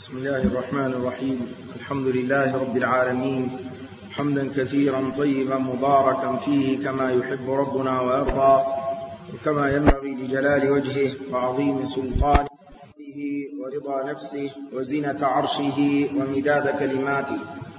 بسم الله الرحمن الرحيم. الحمد لله رب العالمين، حمدا كثيرا طيبا مباركا فيه كما يحب ربنا ويرضى، وكما ينبغي لجلال وجهه وعظيم سلطانه ورضا نفسه وزنة عرشه ومداد كلماته.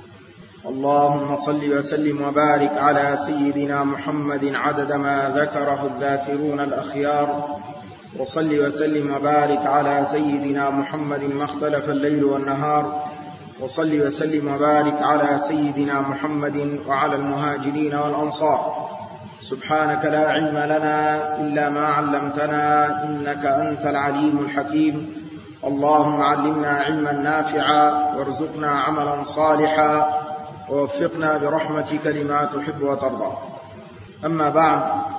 اللهم صل وسلم وبارك على سيدنا محمد عدد ما ذكره الذاكرون الأخيار، وصل وسلم وبارك على سيدنا محمد ما اختلف الليل والنهار، وصل وسلم وبارك على سيدنا محمد وعلى المهاجرين والأنصار. سبحانك لا علم لنا إلا ما علمتنا إنك أنت العليم الحكيم. اللهم علمنا علما نافعا وارزقنا عملا صالحا ووفقنا برحمتك لما تحب وترضى. أما بعد.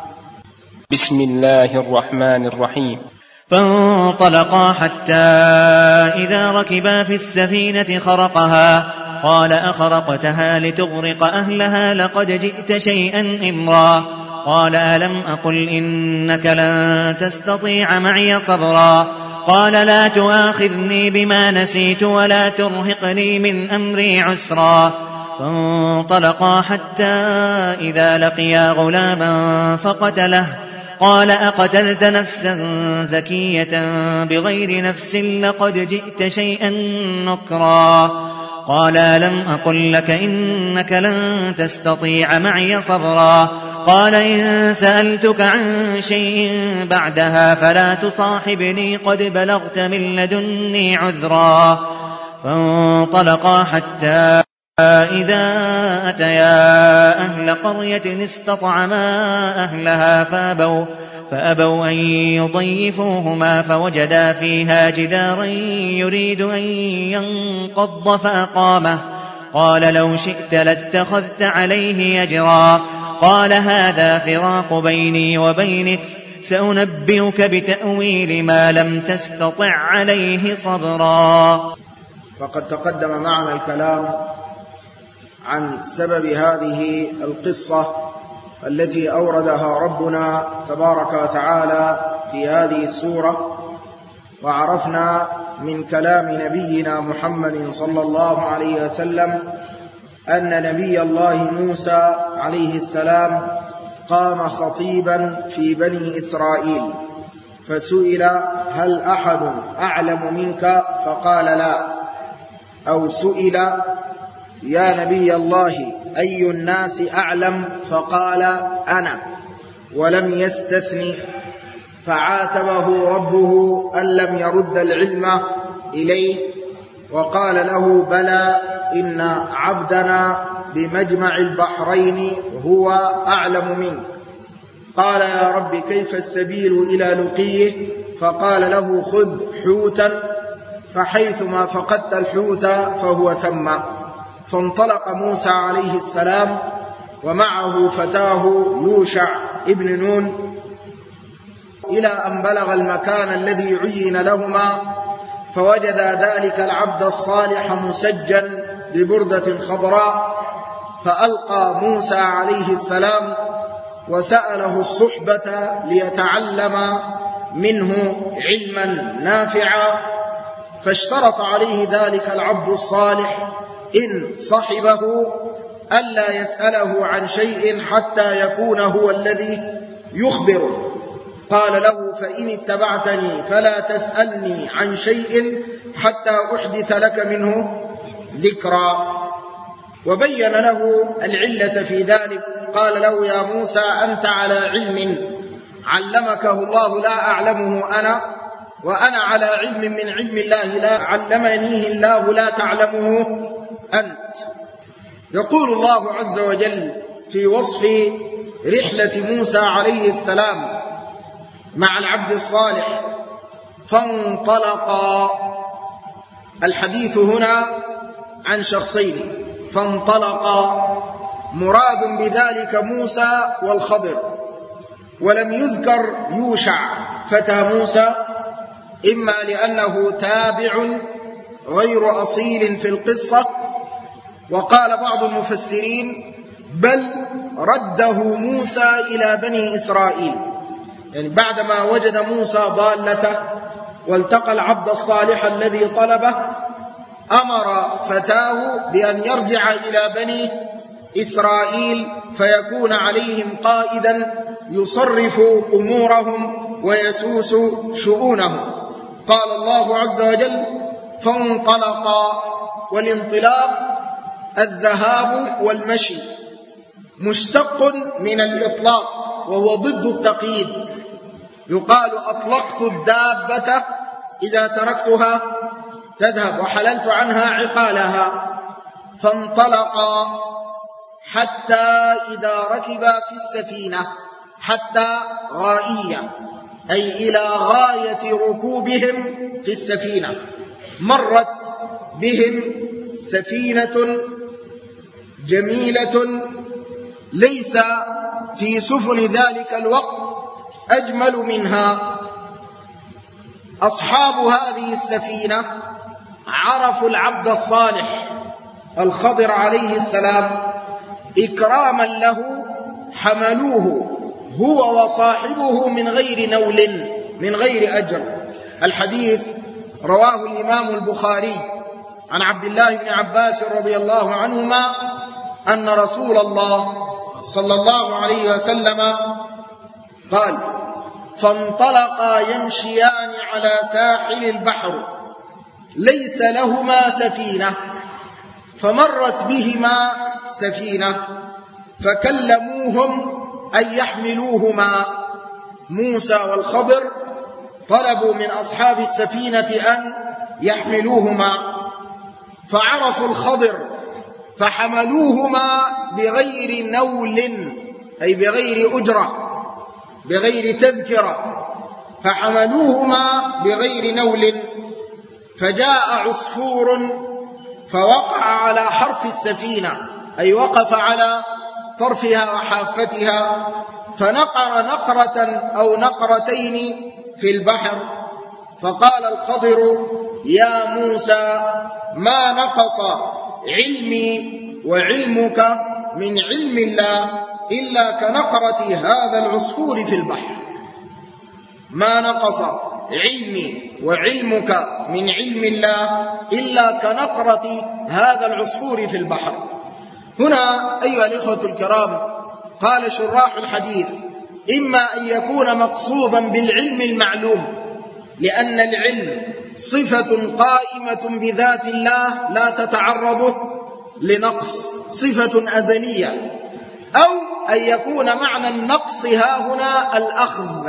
بسم الله الرحمن الرحيم. فانطلقا حتى إذا ركبا في السفينة خرقها قال أخرقتها لتغرق أهلها لقد جئت شيئا إمرا. قال ألم أقل إنك لن تستطيع معي صبرا. قال لا تؤاخذني بما نسيت ولا ترهقني من أمري عسرا. فانطلقا حتى إذا لقيا غلاما فقتله. قال أقتلت نفسا زكية بغير نفس لقد جئت شيئا نكرا. قال لم أقل لك إنك لن تستطيع معي صبرا. قال إن سألتك عن شيء بعدها فلا تصاحبني قد بلغت من لدني عذرا. فانطلقا حتى إذا أتيا أهل قرية استطعما أهلها فأبوا أن يضيفوهما فوجدا فيها جدارا يريد أن ينقض فأقامه. قال لو شئت لاتخذت عليه أجرا. قال هذا فراق بيني وبينك سأنبئك بتأويل ما لم تستطع عليه صبرا. فقد تقدم معنا الكلام عن سبب هذه القصة التي أوردها ربنا تبارك وتعالى في هذه السورة، وعرفنا من كلام نبينا محمد صلى الله عليه وسلم أن نبي الله موسى عليه السلام قام خطيبا في بني إسرائيل، فسئل هل أحد أعلم منك فقال لا، أو سئل يا نبي الله أي الناس أعلم فقال أنا، ولم يستثني، فعاتبه ربه أن لم يرد العلم إليه، وقال له بلى إن عبدنا بمجمع البحرين هو أعلم منك. قال يا رب كيف السبيل إلى لقيه؟ فقال له خذ حوتا فحيثما فقدت الحوت فهو ثم. فانطلق موسى عليه السلام ومعه فتاه يوشع ابن نون إلى أن بلغ المكان الذي عين لهما، فوجد ذلك العبد الصالح مسجا ببردة خضراء، فألقى موسى عليه السلام وسأله الصحبة ليتعلم منه علما نافعا، فاشترط عليه ذلك العبد الصالح إن صحبه ألا يسأله عن شيء حتى يكون هو الذي يخبره. قال له فإن اتبعتني فلا تسألني عن شيء حتى أحدث لك منه ذكرا. وبين له العلة في ذلك، قال له يا موسى أنت على علم علمكه الله لا أعلمه أنا، وأنا على علم من علم الله لا علمنيه الله لا تعلمه أنت. يقول الله عز وجل في وصف رحلة موسى عليه السلام مع العبد الصالح فانطلقا. الحديث هنا عن شخصين، فانطلقا مراد بذلك موسى والخضر، ولم يذكر يوشع فتى موسى، إما لأنه تابع غير أصيل في القصة، وقال بعض المفسرين بل رده موسى إلى بني إسرائيل، يعني بعدما وجد موسى ضالته والتقى العبد الصالح الذي طلبه أمر فتاه بأن يرجع إلى بني إسرائيل فيكون عليهم قائدا يصرف أمورهم ويسوس شؤونهم. قال الله عز وجل: فانطلقا. والانطلاق الذهاب والمشي، مشتق من الإطلاق وهو ضد التقييد. يقال: أطلقت الدابة إذا تركتها تذهب وحللت عنها عقالها. فانطلقا حتى إذا ركبا في السفينة، حتى غائية أي إلى غاية ركوبهم في السفينة. مرت بهم سفينة جميلة ليس في سفن ذلك الوقت أجمل منها. أصحاب هذه السفينة عرفوا العبد الصالح الخضر عليه السلام، إكراما له حملوه هو وصاحبه من غير نول، من غير أجر. الحديث رواه الإمام البخاري عن عبد الله بن عباس رضي الله عنهما أن رسول الله صلى الله عليه وسلم قال: فانطلقا يمشيان على ساحل البحر ليس لهما سفينة، فمرت بهما سفينة فكلموهم أن يحملوهما. موسى والخضر طلبوا من أصحاب السفينة أن يحملوهما، فعرفوا الخضر فحملوهما بغير نول أي بغير أجرة، بغير تذكرة، فحملوهما بغير نول. فجاء عصفور فوقع على حرف السفينة أي وقف على طرفها وحافتها، فنقر نقرة أو نقرتين في البحر. فقال الخضر: يا موسى، ما نقص علمي وعلمك من علم الله إلا كنقرة هذا العصفور في البحر. ما نقص علمي وعلمك من علم الله إلا كنقرة هذا العصفور في البحر. هنا أيها الإخوة الكرام، قال شراح الحديث: إما أن يكون مقصودا بالعلم المعلوم، لأن العلم صفة قائمة بذات الله لا تتعرض لنقص، صفة أزلية. أو أن يكون معنى النقص ها هنا الأخذ،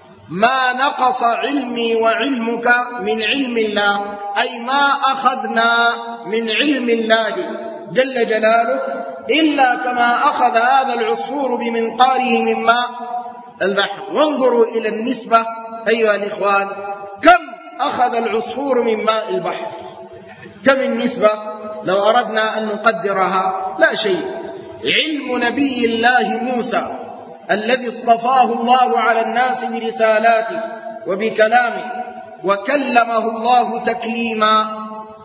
ما نقص علمي وعلمك من علم الله، أي ما أخذنا من علم الله جل جلاله إلا كما أخذ هذا العصفور بمنقاره من ماء البحر. وانظروا إلى النسبة أيها الإخوان، كم أخذ العصفور من ماء البحر؟ كم النسبة لو أردنا أن نقدرها؟ لا شيء. علم نبي الله موسى الذي اصطفاه الله على الناس برسالاته وبكلامه وكلمه الله تكليما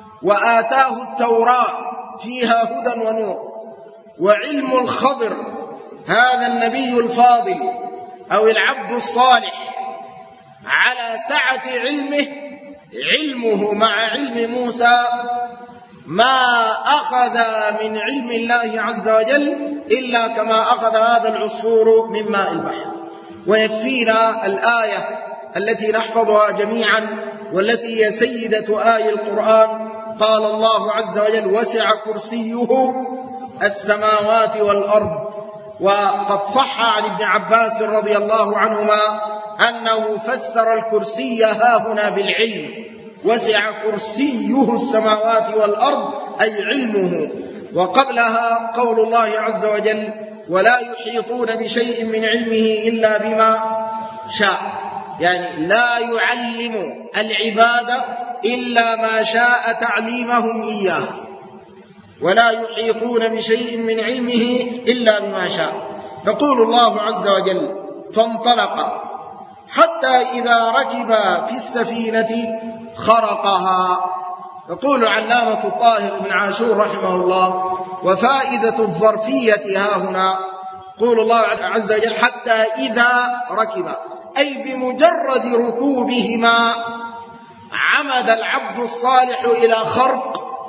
وآتاه التوراة فيها هدى ونور، وعلم الخضر هذا النبي الفاضل أو العبد الصالح على سعة علمه، علمه مع علم موسى ما أخذ من علم الله عز وجل إلا كما أخذ هذا العصفور من ماء البحر. ويكفينا الآية التي نحفظها جميعا والتي هي سيدة آي القرآن. قال الله عز وجل: وسع كرسيه السماوات والأرض. وقد صح عن ابن عباس رضي الله عنهما أنه فسر الكرسي هاهنا بالعلم، وسع كرسيه السماوات والأرض أي علمه. وقبلها قول الله عز وجل: ولا يحيطون بشيء من علمه إلا بما شاء، يعني لا يعلم العباد إلا ما شاء تعليمهم إياه، ولا يحيطون بشيء من علمه إلا بما شاء. يقول الله عز وجل: فانطلق حتى إذا ركبا في السفينة خرقها. يقول العلامة الطاهر بن عاشور رحمه الله: وفائدة الظرفية ها هنا يقول الله عز وجل: حتى إذا ركبا، أي بمجرد ركوبهما عمد العبد الصالح إلى خرق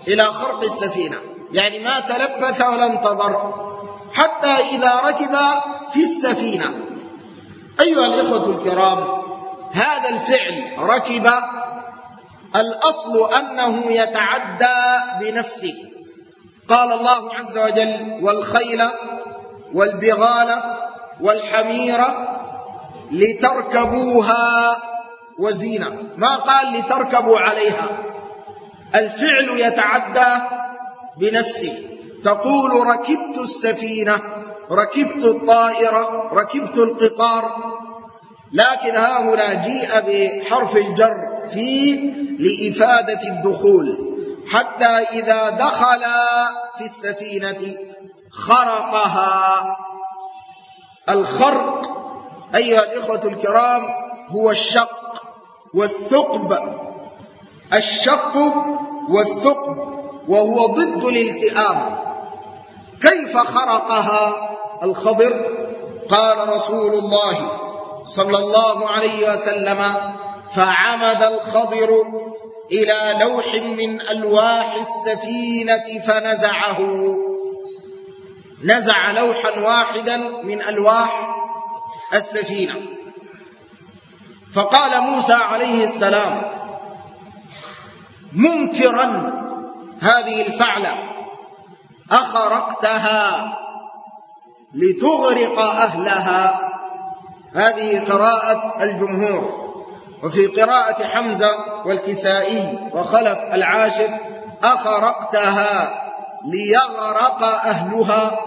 إلى خرق السفينة، يعني ما تلبث ولا انتظر حتى إذا ركب في السفينة. أيها الإخوة الكرام، هذا الفعل ركب الأصل أنه يتعدى بنفسه. قال الله عز وجل: والخيل والبغال والحمير لتركبوها وزينة، ما قال لتركبوا عليها. الفعل يتعدى بنفسه، تقول ركبت السفينة، ركبت الطائرة، ركبت القطار، لكن ها هنا جيء بحرف الجر في لإفادة الدخول، حتى إذا دخل في السفينة خرقها. الخرق أيها الإخوة الكرام هو الشق والثقب، الشق والثقب، وهو ضد الالتئام. كيف خرقها الخضر؟ قال رسول الله صلى الله عليه وسلم: فعمد الخضر إلى لوح من ألواح السفينة فنزعه. نزع لوحا واحدا من ألواح السفينة. فقال موسى عليه السلام منكرا هذه الفعلة: أخرقتها لتغرق أهلها. هذه قراءة الجمهور. وفي قراءة حمزة والكسائي وخلف العاشر: أخرقتها ليغرق أهلها،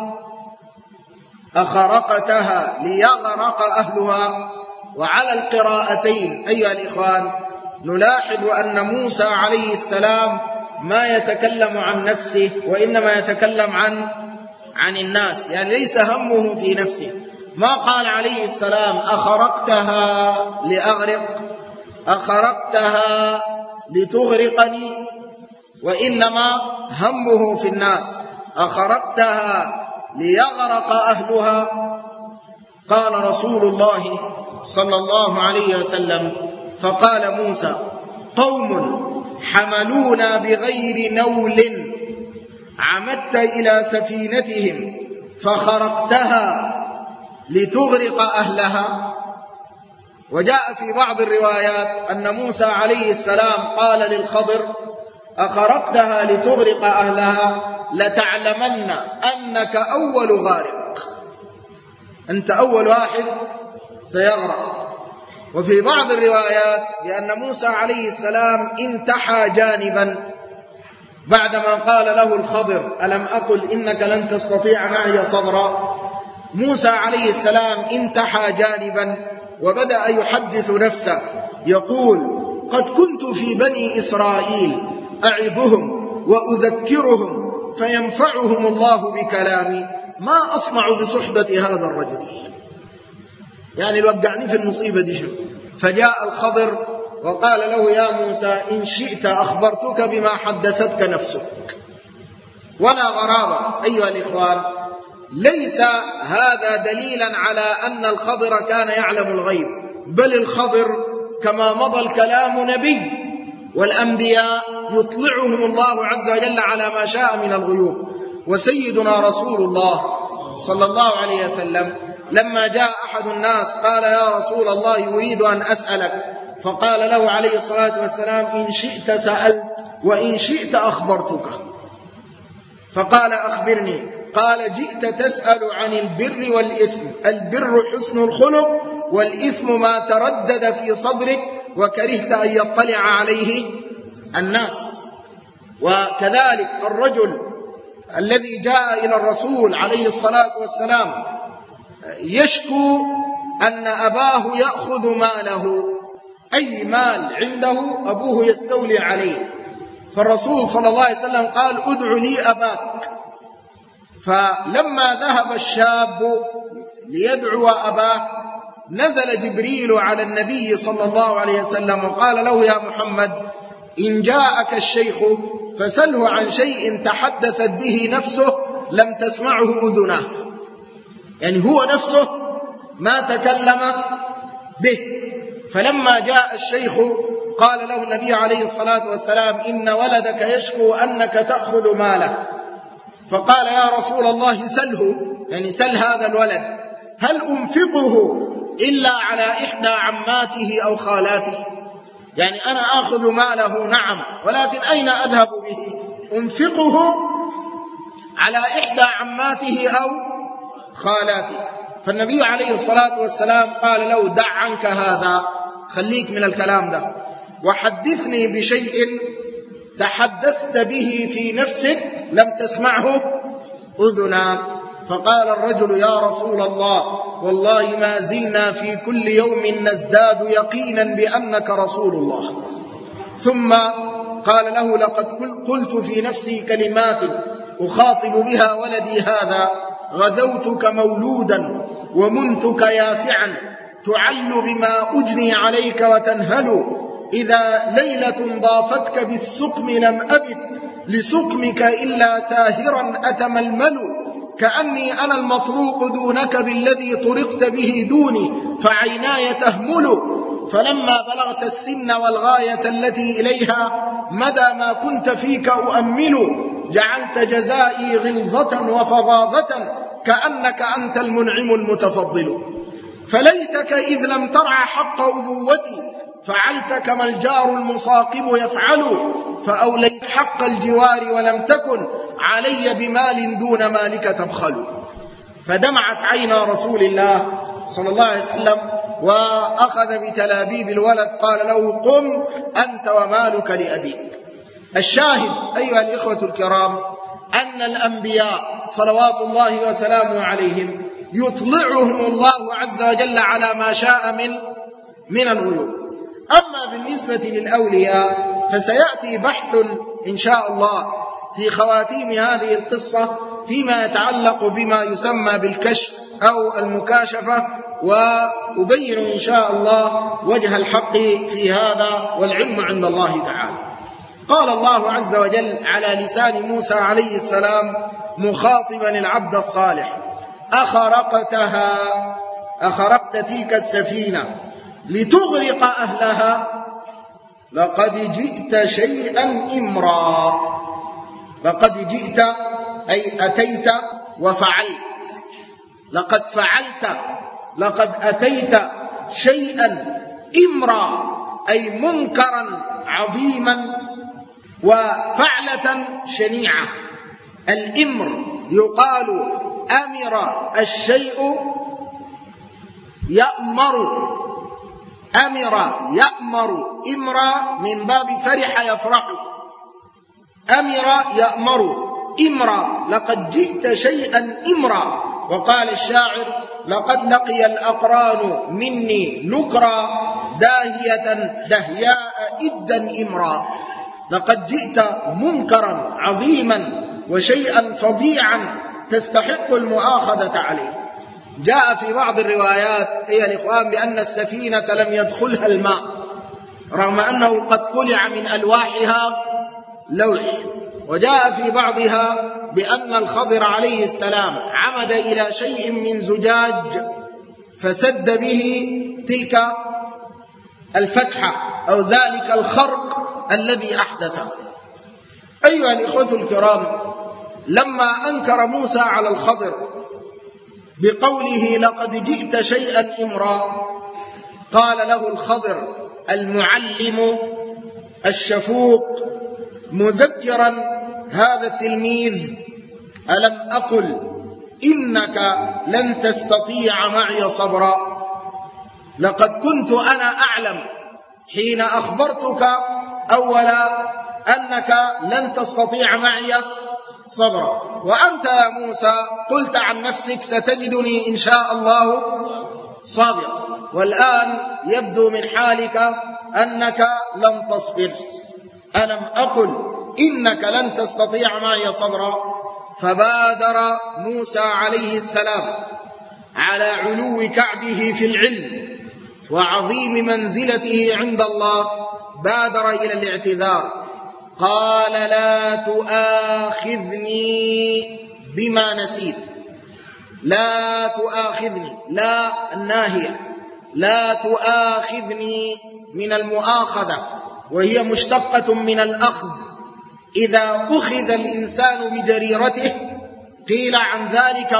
أخرقتها ليغرق أهلها. وعلى القراءتين أيها الإخوان نلاحظ أن موسى عليه السلام ما يتكلم عن نفسه، وإنما يتكلم عن الناس، يعني ليس همه في نفسه. ما قال عليه السلام أخرقتها لأغرق، أخرقتها لتغرقني، وإنما همه في الناس. أخرقتها ليغرق أهلها. قال رسول الله صلى الله عليه وسلم: فقال موسى: قوم حملونا بغير نول، عمدت إلى سفينتهم فخرقتها لتغرق أهلها. وجاء في بعض الروايات أن موسى عليه السلام قال للخضر: أخرقتها لتغرق أهلها، لتعلمن أنك أول غارق، أنت أول واحد سيغرق. وفي بعض الروايات بأن موسى عليه السلام انتحى جانبا بعدما قال له الخضر: ألم أقل إنك لن تستطيع معي صبرا. موسى عليه السلام انتحى جانبا وبدأ يحدث نفسه، يقول: قد كنت في بني إسرائيل أعظهم وأذكرهم فينفعهم الله بكلامي، ما أصنع بصحبة هذا الرجل، يعني الوقعني في المصيبة دي شو. فجاء الخضر وقال له: يا موسى إن شئت أخبرتك بما حدثتك نفسك. ولا غرابة أيها الإخوان، ليس هذا دليلا على أن الخضر كان يعلم الغيب، بل الخضر كما مضى الكلام نبي، والأنبياء يطلعهم الله عز وجل على ما شاء من الغيوب. وسيدنا رسول الله صلى الله عليه وسلم لما جاء أحد الناس قال: يا رسول الله يريد أن أسألك، فقال له عليه الصلاة والسلام: إن شئت سألت وإن شئت أخبرتك. فقال: أخبرني. قال: جئت تسأل عن البر والإثم، البر حسن الخلق، والإثم ما تردد في صدرك وكرهت أن يطلع عليه الناس. وكذلك الرجل الذي جاء إلى الرسول عليه الصلاة والسلام يشكو أن أباه يأخذ ماله، أي مال عنده أبوه يستولي عليه. فالرسول صلى الله عليه وسلم قال: ادع لي أباك. فلما ذهب الشاب ليدعو أباه نزل جبريل على النبي صلى الله عليه وسلم وقال له: يا محمد إن جاءك الشيخ فسله عن شيء تحدثت به نفسه لم تسمعه أذنه، يعني هو نفسه ما تكلم به. فلما جاء الشيخ قال له النبي عليه الصلاة والسلام: إن ولدك يشكو أنك تأخذ ماله. فقال: يا رسول الله سله، يعني سل هذا الولد، هل أنفقه إلا على إحدى عماته أو خالاته؟ يعني أنا آخذ ماله نعم، ولكن أين أذهب به؟ أنفقه على إحدى عماته أو خالاته. فالنبي عليه الصلاة والسلام قال له: دع عنك هذا، خليك من الكلام ده، وحدثني بشيء تحدثت به في نفسك لم تسمعه أذناك. فقال الرجل: يا رسول الله، والله ما زلنا في كل يوم نزداد يقينا بأنك رسول الله. ثم قال له: لقد قلت في نفسي كلمات أخاطب بها ولدي هذا: غزوتك مولودا ومنتك يافعا، تعل بما أجني عليك وتنهل، إذا ليلة ضافتك بالسقم لم أبت لسقمك إلا ساهرا أتململ، كأني أنا المطروق دونك بالذي طرقت به دوني، فعيناي تهمل. فلما بلغت السن والغاية التي إليها مدى ما كنت فيك أؤمل، جعلت جزائي غلظة وفظاظة، كأنك أنت المنعم المتفضل. فليتك إذ لم ترع حق أبوتي، فعلت كما الجار المصاقب يفعل، فأوليت حق الجوار ولم تكن علي بمال دون مالك تبخل. فدمعت عينا رسول الله صلى الله عليه وسلم، وأخذ بتلابيب الولد، قال له: قم أنت ومالك لأبيك. الشاهد أيها الإخوة الكرام أن الأنبياء صلوات الله وسلامه عليهم يطلعهم الله عز وجل على ما شاء من الغيوب. أما بالنسبة للأولياء فسيأتي بحث إن شاء الله في خواتيم هذه القصة فيما يتعلق بما يسمى بالكشف أو المكاشفة، وأبين إن شاء الله وجه الحق في هذا، والعلم عند الله تعالى. قال الله عز وجل على لسان موسى عليه السلام مخاطبا العبد الصالح: أخرقت تلك السفينة لتغرق أهلها، لقد جئت شيئا إمرا. لقد جئت أي أتيت وفعلت، لقد فعلت، لقد أتيت شيئا إمرا أي منكرا عظيما وفعلة شنيعة. الإمر يقال أمر الشيء يأمر، أمر يأمر، إمرا من باب فرح يفرح، أمر يأمر إمرا، لقد جئت شيئا إمرا. وقال الشاعر: لقد لقي الأقران مني نكرا، داهية دهياء إدا إمرا. لقد جئت منكرا عظيما وشيئا فظيعا تستحق المؤاخذة عليه. جاء في بعض الروايات أيها الإخوان بأن السفينة لم يدخلها الماء، رغم أنه قد قلع من ألواحها لوح. وجاء في بعضها بأن الخضر عليه السلام عمد إلى شيء من زجاج فسد به تلك الفتحة أو ذلك الخرق الذي أحدثه. أيها الإخوة الكرام، لما أنكر موسى على الخضر بقوله لقد جئت شيئا إمرا، قال له الخضر المعلم الشفوق مذكرا هذا التلميذ: ألم أقل إنك لن تستطيع معي صبرا؟ لقد كنت أنا أعلم حين أخبرتك أولا أنك لن تستطيع معي صبرا، وأنت يا موسى قلت عن نفسك ستجدني إن شاء الله صابرا، والآن يبدو من حالك أنك لم تصبر. ألم أقل إنك لن تستطيع معي صبرا؟ فبادر موسى عليه السلام على علو كعبه في العلم وعظيم منزلته عند الله، بادر إلى الاعتذار، قال: لا تؤاخذني بما نسيت. لا تؤاخذني، لا الناهية، لا تؤاخذني من المؤاخذة، وهي مشتقة من الأخذ. إذا أخذ الإنسان بجريرته قيل عن ذلك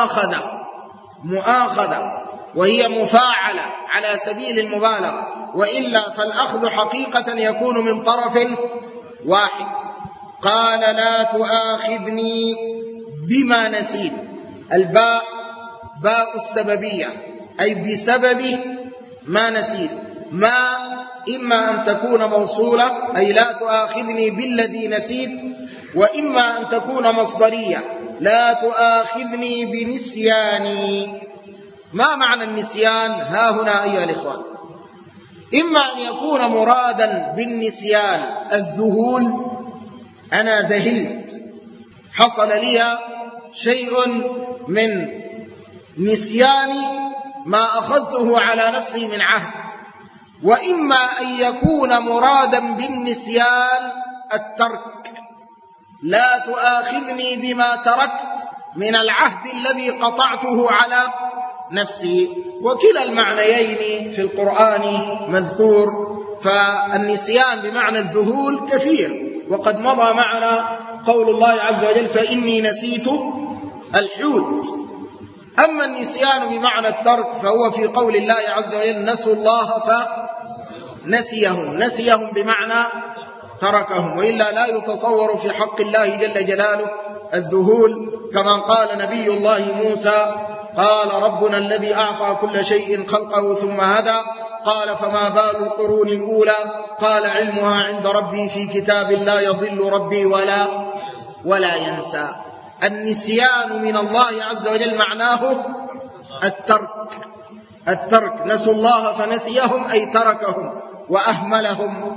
مؤاخذة، وهي مفاعلة على سبيل المبالغة، وإلا فالأخذ حقيقة يكون من طرف واحد. قال لا تؤاخذني بما نسيت. الباء باء السببية، أي بسبب ما نسيت. ما إما أن تكون موصولة أي لا تؤاخذني بالذي نسيت، وإما أن تكون مصدرية لا تؤاخذني بنسياني. ما معنى النسيان ها هنا أيها الإخوان؟ إما أن يكون مرادا بالنسيان الذهول، أنا ذهلت، حصل لي شيء من نسيان ما أخذته على نفسي من عهد. وإما أن يكون مرادا بالنسيان الترك، لا تؤاخذني بما تركت من العهد الذي قطعته على نفسي. وكلا المعنيين في القرآن مذكور، فالنسيان بمعنى الذهول كثير، وقد مضى معنا قول الله عز وجل فإني نسيت الحوت. أما النسيان بمعنى الترك فهو في قول الله عز وجل نسوا الله نسيهم بمعنى تركهم، وإلا لا يتصور في حق الله جل جلاله الذهول، كما قال نبي الله موسى قال ربنا الذي أعطى كل شيء خلقه ثم هدى، قال فما بال القرون الأولى، قال علمها عند ربي في كتاب لا يضل ربي ولا ينسى. النسيان من الله عز وجل معناه الترك. نسوا الله فنسيهم أي تركهم وأهملهم.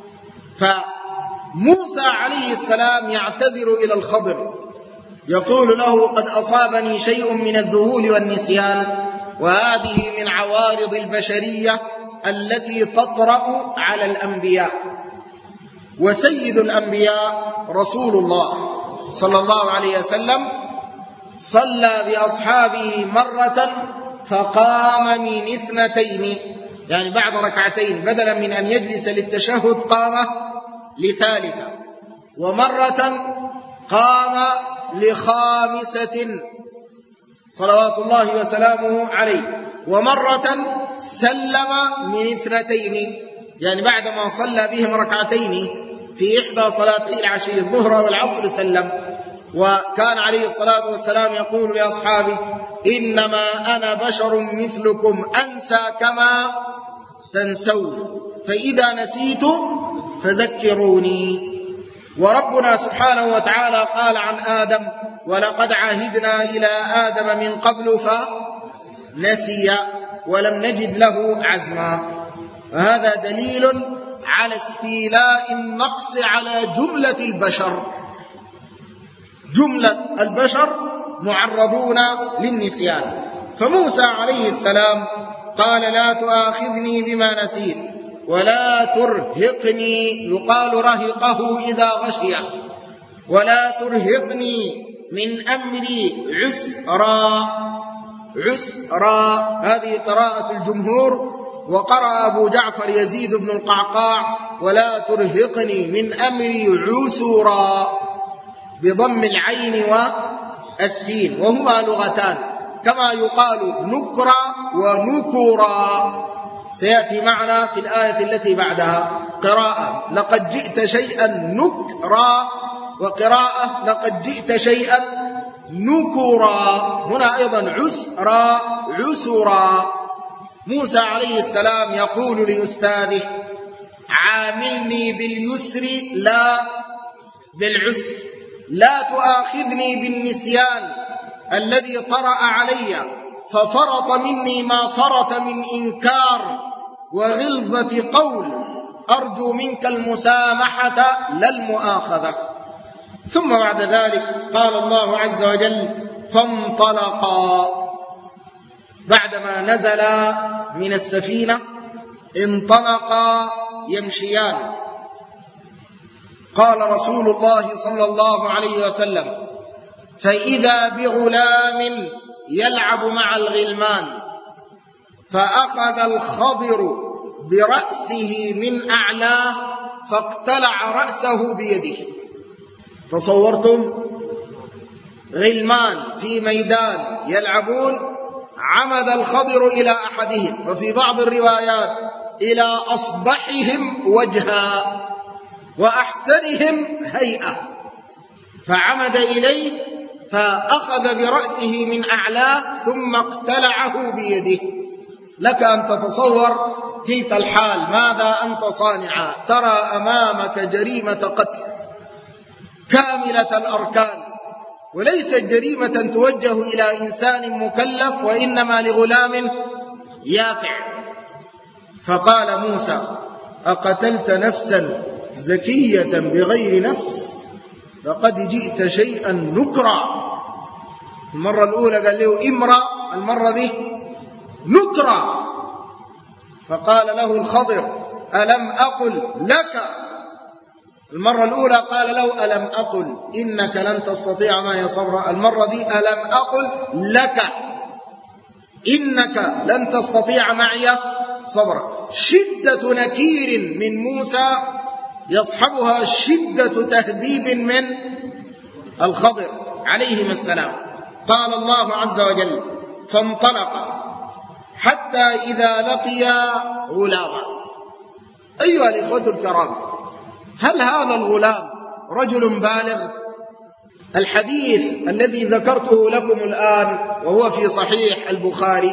فموسى عليه السلام يعتذر إلى الخضر يقول له قد أصابني شيء من الذهول والنسيان، وهذه من عوارض البشرية التي تطرأ على الأنبياء. وسيد الأنبياء رسول الله صلى الله عليه وسلم صلى بأصحابه مرة فقام من 2، يعني بعد ركعتين، بدلا من أن يجلس للتشهد قام لثالثة، ومرة قام لخامسة صلوات الله وسلامه عليه، ومرة سلم من 2، يعني بعدما صلى بهم ركعتين في إحدى صلاتي العشي الظهر والعصر سلم. وكان عليه الصلاة والسلام يقول لأصحابه إنما أنا بشر مثلكم أنسى كما تنسون، فإذا نسيت فذكروني. وربنا سبحانه وتعالى قال عن آدم ولقد عهدنا إلى آدم من قبل فنسي ولم نجد له عزما. وهذا دليل على استيلاء النقص على جملة البشر. جملة البشر معرضون للنسيان. فموسى عليه السلام قال لا تؤاخذني بما نسيت ولا ترهقني، يقال رهقه إذا غشيه، ولا ترهقني من أمري عسرا. هذه قراءة الجمهور. وقرأ أبو جعفر يزيد بن القعقاع ولا ترهقني من أمري عسرا بضم العين والسين، وهما لغتان، كما يقال نكرا ونكرا. سيأتي معنا في الآية التي بعدها قراءة لقد جئت شيئا نكرا، وقراءة لقد جئت شيئا نكرا. هنا أيضا عسرا. موسى عليه السلام يقول لأستاذه عاملني باليسر لا بالعسر، لا تؤاخذني بالنسيان الذي طرأ علي ففرط مني ما فرط من إنكار وغلظة قول، أرجو منك المسامحة لا المؤاخذة. ثم بعد ذلك قال الله عز وجل فانطلقا، بعدما نزلا من السفينة انطلقا يمشيان. قال رسول الله صلى الله عليه وسلم فإذا بغلام يلعب مع الغلمان، فأخذ الخضر برأسه من أعلاه فاقتلع رأسه بيده. تصورتم غلمان في ميدان يلعبون، عمد الخضر إلى أحدهم، وفي بعض الروايات إلى أصبحهم وجها وأحسنهم هيئة، فعمد إليه فأخذ برأسه من أعلاه ثم اقتلعه بيده. لك أن تتصور تلك الحال، ماذا أنت صانع؟ ترى أمامك جريمة قتل كاملة الأركان، وليست جريمة توجه إلى إنسان مكلف، وإنما لغلام يافع. فقال موسى: أقتلت نفسا زكية بغير نفس لقد جئت شيئا نكرا. المرة الأولى قال له امرأ، المرة دي نكرا. فقال له الخضر: ألم أقل لك؟ المرة الأولى قال له: ألم أقل إنك لن تستطيع معي صبرا. المرة دي: ألم أقل لك إنك لن تستطيع معي صبرا. شدة نكير من موسى يصحبها شدة تهذيب من الخضر عليهما السلام. قال الله عز وجل: فانطلقا حتى إذا لقيا غلاما. أيها الإخوة الكرام، هل هذا الغلام رجل بالغ؟ الحديث الذي ذكرته لكم الآن وهو في صحيح البخاري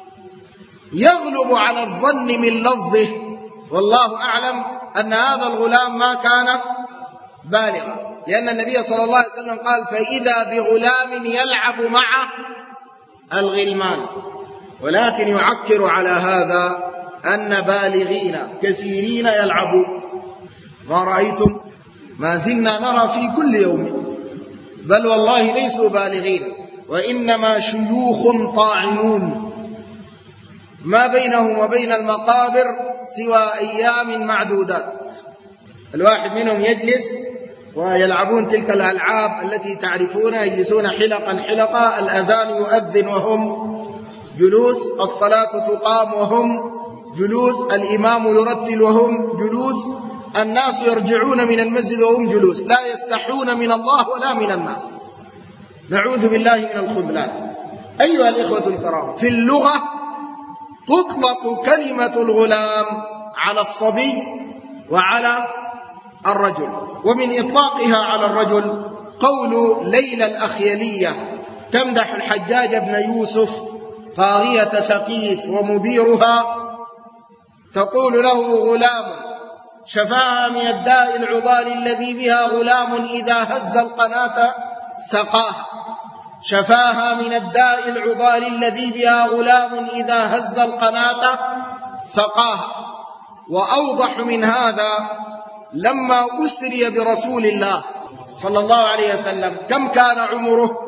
يغلب على الظن من لفظه، والله أعلم أن هذا الغلام ما كان بالغا، لأن النبي صلى الله عليه وسلم قال: فإذا بغلام يلعب مع الغلمان. ولكن يعكر على هذا أن بالغين كثيرين يلعبون. ما رأيتم؟ ما زلنا نرى في كل يوم، بل والله ليسوا بالغين، وإنما شيوخ طاعنون ما بينهم وبين المقابر سوى أيام معدودات. الواحد منهم يجلس ويلعبون تلك الألعاب التي تعرفونها، يجلسون حلقا حلقا، الأذان يؤذن وهم جلوس، الصلاة تقام وهم جلوس، الإمام يرتل وهم جلوس، الناس يرجعون من المسجد وهم جلوس، لا يستحون من الله ولا من الناس، نعوذ بالله من الخذلان. أيها الإخوة الكرام، في اللغة تطلق كلمة الغلام على الصبي وعلى الرجل، ومن إطلاقها على الرجل قول ليلى الأخيلية تمدح الحجاج بن يوسف طاغية ثقيف ومديرها، تقول له: غلام شفاها من الداء العضال الذي بها غلام إذا هز القناة سقاها. شفاها من الداء العضال الذي بها غلام إذا هز القناة سقاها. وأوضح من هذا لما أسري برسول الله صلى الله عليه وسلم، كم كان عمره؟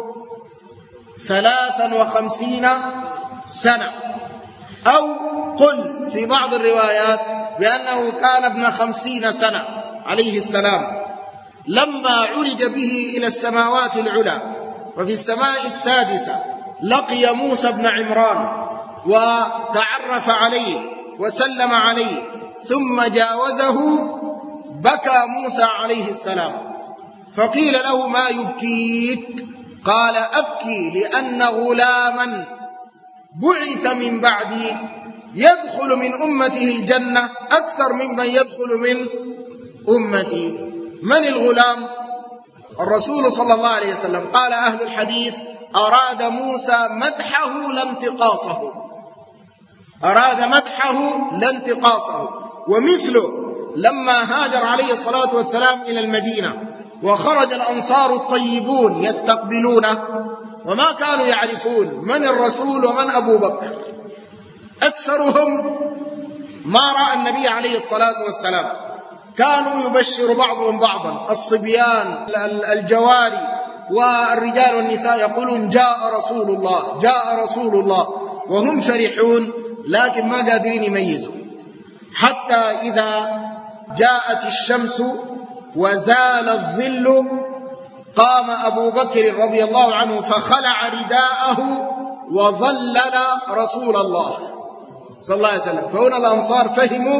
53 سنة، أو قل في بعض الروايات بأنه كان ابن 50 سنة عليه السلام، لما عرج به إلى السماوات العلى. وفي السماء السادسة لقي موسى بن عمران وتعرف عليه وسلم عليه، ثم جاوزه، بكى موسى عليه السلام، فقيل له: ما يبكيك؟ قال: أبكي لأن غلاما بعث من بعدي يدخل من أمته الجنة أكثر ممن يدخل من أمتي. من الغلام؟ الرسول صلى الله عليه وسلم. قال أهل الحديث: أراد موسى مدحه لا انتقاصه، أراد مدحه لا انتقاصه. ومثله لما هاجر عليه الصلاة والسلام إلى المدينة وخرج الأنصار الطيبون يستقبلونه، وما كانوا يعرفون من الرسول ومن أبو بكر، أكثرهم ما رأى النبي عليه الصلاة والسلام، كانوا يبشر بعضهم بعضا، الصبيان الجواري والرجال والنساء يقولون: جاء رسول الله، جاء رسول الله، وهم فرحون، لكن ما قادرين يميزوا. حتى إذا جاءت الشمس وزال الظل قام أبو بكر رضي الله عنه فخلع رداءه وظلل رسول الله صلى الله عليه وسلم. فهنا الأنصار فهموا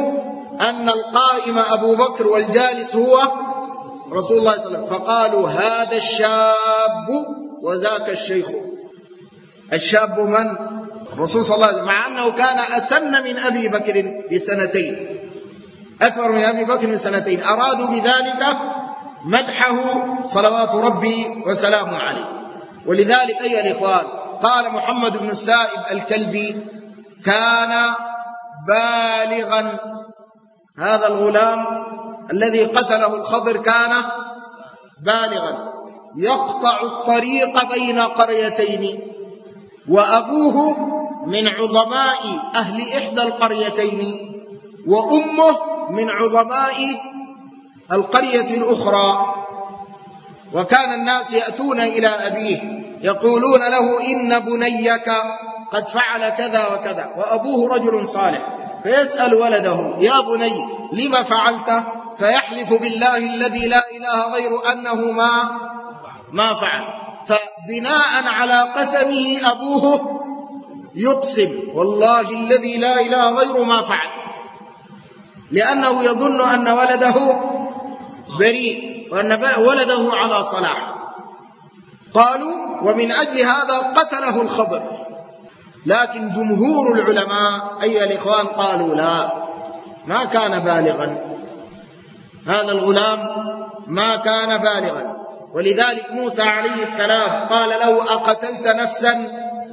أن القائم أبو بكر والجالس هو رسول الله صلى الله عليه وسلم، فقالوا هذا الشاب وذاك الشيخ. الشاب من؟ الرسول صلى الله عليه وسلم، مع أنه كان أسن من أبي بكر بسنتين، أكبر من أبي بكر بسنتين. أرادوا بذلك مدحه صلوات ربي وسلامه عليه. ولذلك أيها الإخوان قال محمد بن السائب الكلبي كان بالغا، هذا الغلام الذي قتله الخضر كان بالغا يقطع الطريق بين قريتين، وأبوه من عظماء أهل إحدى القريتين، وأمه من عظماء القرية الأخرى. وكان الناس يأتون إلى أبيه يقولون له إن بنيك قد فعل كذا وكذا، وأبوه رجل صالح، فيسأل ولده يا بني لما فعلت؟ فيحلف بالله الذي لا إله غير أنه ما فعل. فبناء على قسمه أبوه يقسم والله الذي لا إله غير ما فعل، لأنه يظن أن ولده بريء وأن ولده على صلاح. قالوا ومن أجل هذا قتله الخضر. لكن جمهور العلماء أيها الإخوان قالوا لا، ما كان بالغا، هذا الغلام ما كان بالغا. ولذلك موسى عليه السلام قال له أقتلت نفسا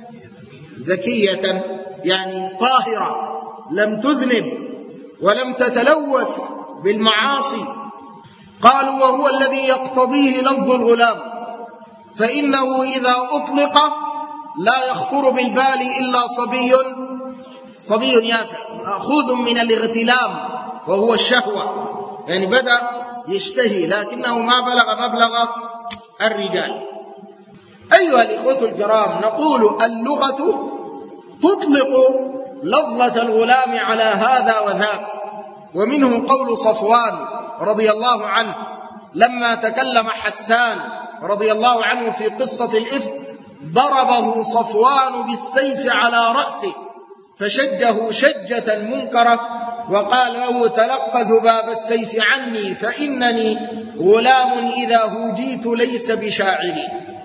زكية، يعني طاهرة لم تذنب ولم تتلوث بالمعاصي. قالوا وهو الذي يقتضيه لفظ الغلام، فإنه إذا أطلق لا يخطر بالبال إلا صبي يافع مأخوذ من الاغتلام وهو الشهوة، يعني بدأ يشتهي لكنه ما بلغ مبلغ الرجال. أيها الإخوة الكرام، نقول اللغة تطلق لفظة الغلام على هذا وذاك. ومنه قول صفوان رضي الله عنه لما تكلم حسان رضي الله عنه في قصة الإفك، ضربه صفوان بالسيف على رأسه فشجه شجة منكرة، وقال له تلق ذباب السيف عني فإنني غلام إذا هوجيت ليس بشاعري.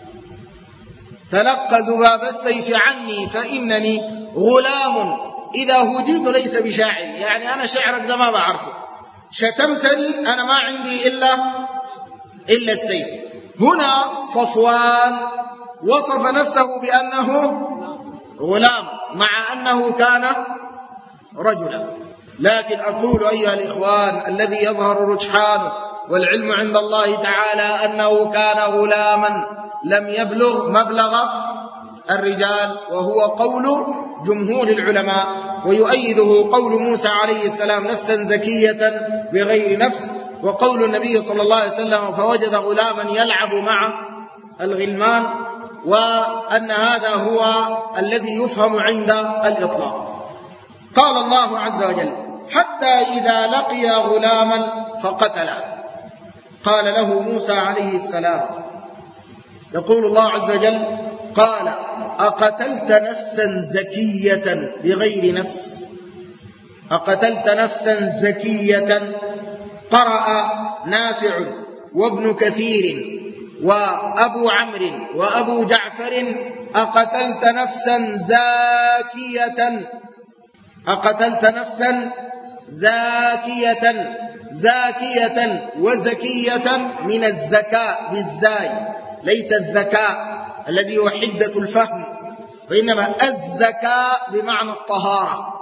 تلق ذباب السيف عني فإنني غلام إذا هوجيت ليس بشاعري، يعني أنا شعرك ده ما بعرفه، شتمتني أنا ما عندي إلا السيف. هنا صفوان وصف نفسه بأنه غلام مع أنه كان رجلا. لكن أقول أيها الإخوان الذي يظهر رجحانه والعلم عند الله تعالى أنه كان غلاما لم يبلغ مبلغ الرجال، وهو قول جمهور العلماء، ويؤيده قول موسى عليه السلام نفسا زكية بغير نفس، وقول النبي صلى الله عليه وسلم فوجد غلاما يلعب مع الغلمان، وأن هذا هو الذي يفهم عند الإطلاق. قال الله عز وجل حتى إذا لقي غلاما فقتله. قال له موسى عليه السلام، يقول الله عز وجل قال أقتلت نفسا زكية بغير نفس. أقتلت نفسا زكية. قرأ نافع وابن كثير وأبو عمرو وأبو جعفر أقتلت نفسا زاكية. أقتلت نفسا زاكية. زاكية وزكية من الزكاء بالزاي، ليس الذكاء الذي هو حدة الفهم، وإنما الزكاء بمعنى الطهارة.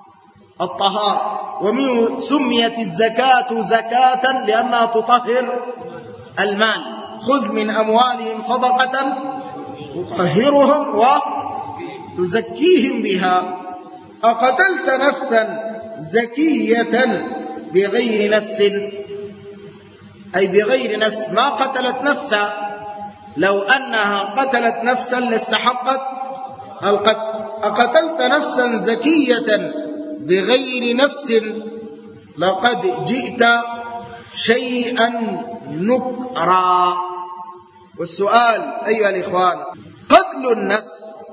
ومنه سميت الزكاة زكاة لأنها تطهر المال. خذ من أموالهم صدقة تطهرهم وتزكيهم بها. أقتلت نفسا زكية بغير نفس، أي بغير نفس، ما قتلت نفسا، لو أنها قتلت نفسا لاستحقت القتل. أقتلت نفسا زكية بغير نفس لقد جئت شيئا نكرا. والسؤال أيها الإخوان، قتل النفس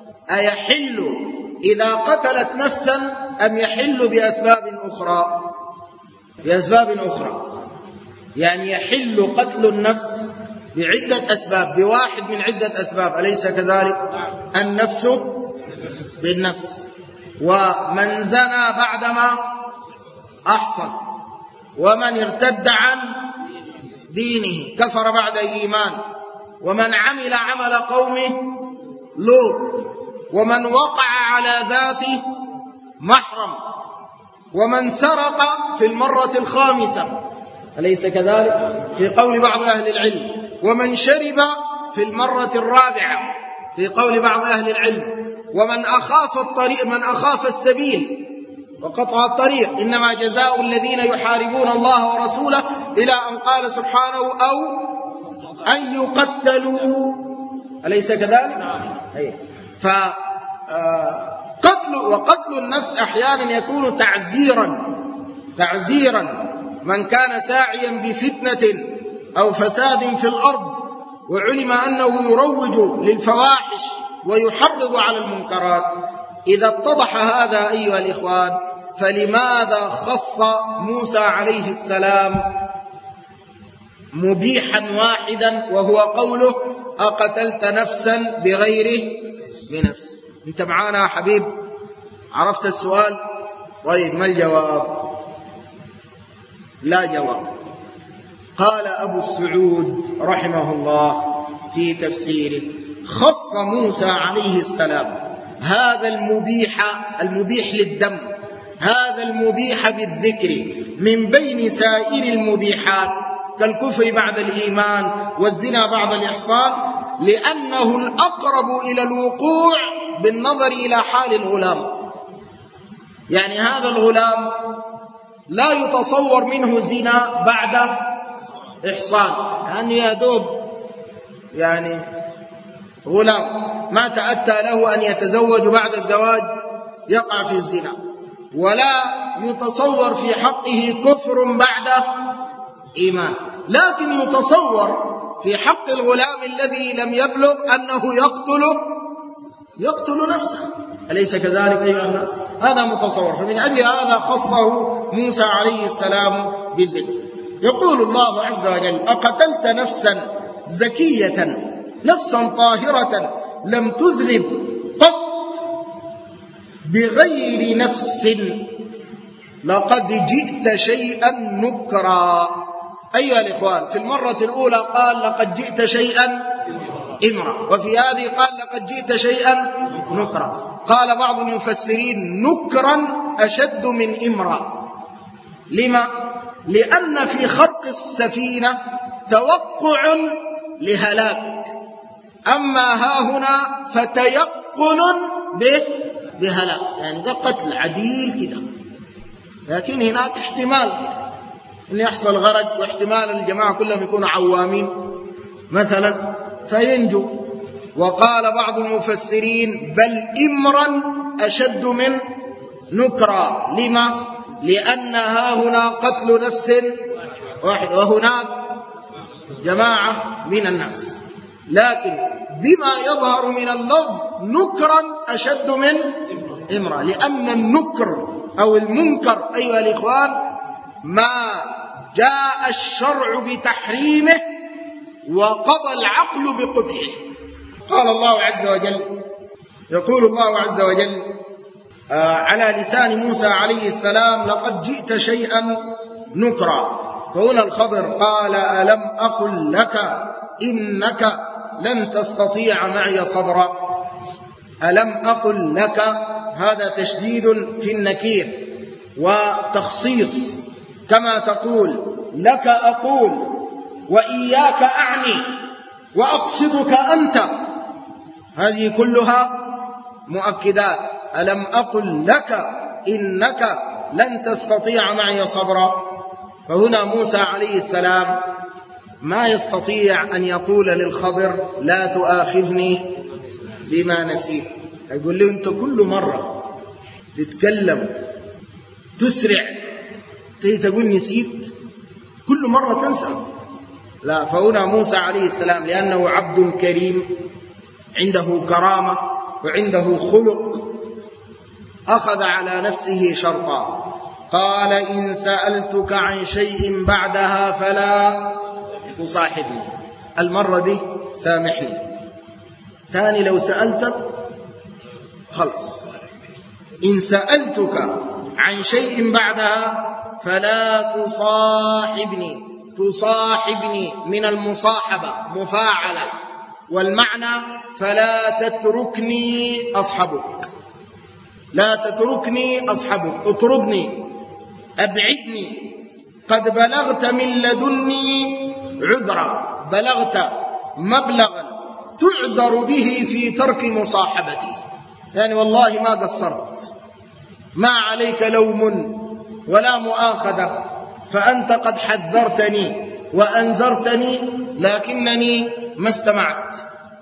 أيحل إذا قتلت نفسا أم يحل بأسباب أخرى؟ بأسباب أخرى، يعني يحل قتل النفس بعدة أسباب، بواحد من عدة أسباب، أليس كذلك؟ النفس بالنفس، ومن زنى بعدما أحصن، ومن ارتد عن دينه كفر بعد إيمان، ومن عمل عمل قومه لوط، ومن وقع على ذات محرم، ومن سرق في المرة الخامسة، أليس كذلك؟ في قول بعض أهل العلم، ومن شرب في المرة الرابعة في قول بعض أهل العلم، ومن أخاف الطريق، من أخاف السبيل وقطع الطريق، إنما جزاء الذين يحاربون الله ورسوله، إلى أن قال سبحانه أو أن يقتلوا، أليس كذلك؟ وقتل النفس أحيانا يكون تعزيرا من كان ساعيا بفتنة أو فساد في الأرض، وعلم أنه يروج للفواحش ويحرض على المنكرات. إذا اتضح هذا أيها الإخوان، فلماذا خص موسى عليه السلام مبيحا واحدا، وهو قوله أقتلت نفسا بغير بنفس؟ انت معانا يا حبيب؟ عرفت السؤال؟ طيب ما الجواب؟ لا جواب. قال أبو السعود رحمه الله في تفسيره: خص موسى عليه السلام هذا المبيح للدم، هذا المبيح بالذكر من بين سائر المبيحات كالكفر بعد الإيمان والزنا بعد الإحصان، لأنه الأقرب إلى الوقوع بالنظر إلى حال الغلام. يعني هذا الغلام لا يتصور منه زنا بعد إحصان، يعني يا دوب يعني غلام ما تأتى له أن يتزوج بعد الزواج يقع في الزنا، ولا يتصور في حقه كفر بعد إيمان، لكن يتصور في حق الغلام الذي لم يبلغ أنه يقتل نفسه، أليس كذلك أيها الناس؟ هذا متصور، فمن أجل هذا خصه موسى عليه السلام بالذكر. يقول الله عز وجل: أقتلت نفسا زكية نفسا طاهرة لم تذنب قط بغير نفس لقد جئت شيئا نكرا. أيها الإخوان، في المرة الأولى قال لقد جئت شيئا إمرا، وفي هذه قال لقد جئت شيئا نكرا. قال بعض المفسرين: نكرا أشد من إمرا. لما؟ لأن في خرق السفينة توقع لهلاك، أما ها هنا فتيقن بهلاك، يعني ده قتل عديل كده، لكن هناك احتمال أن يحصل غرق، واحتمال الجماعة كلهم يكونوا عوامين مثلا فينجو. وقال بعض المفسرين: بل إمرا أشد من نكرا. لما؟ لأنها هنا قتل نفس واحد وهناك جماعة من الناس، لكن بما يظهر من اللفظ نكرا أشد من إمرا، لأن النكر أو المنكر أيها الإخوان ما جاء الشرع بتحريمه وقضى العقل بقبحه. قال الله عز وجل، يقول الله عز وجل على لسان موسى عليه السلام: لقد جئت شيئا نكرا. فهنا الخضر قال: ألم أقل لك إنك لن تستطيع معي صبرا. ألم أقل لك، هذا تشديد في النكير وتخصيص، كما تقول لك أقول وإياك أعني وأقصدك أنت، هذه كلها مؤكدات. ألم أقل لك إنك لن تستطيع معي صبرا. فهنا موسى عليه السلام ما يستطيع أن يقول للخضر: لا تؤاخذني بما نسيت. يقول له: أنت كل مرة تتكلم تسرع تقول نسيت، كل مرة تنسى. لا، فهنا موسى عليه السلام لأنه عبد كريم عنده كرامة وعنده خلق، أخذ على نفسه شرطا، قال إن سألتك عن شيء بعدها فلا تصاحبني، المرة دي سامحني، ثاني لو سألتك خلص. إن سألتك عن شيء بعدها فلا تصاحبني. تصاحبني من المصاحبة مفاعلة، والمعنى فلا تتركني أصحبك. لا تتركني أصحبك، اطردني، أبعدني. قد بلغت من لدني عذرا، بلغت مبلغا تعذر به في ترك مصاحبتي، يعني والله ما قصرت، ما عليك لوم ولا مؤاخذة، فأنت قد حذرتني وأنذرتني لكنني ما استمعت.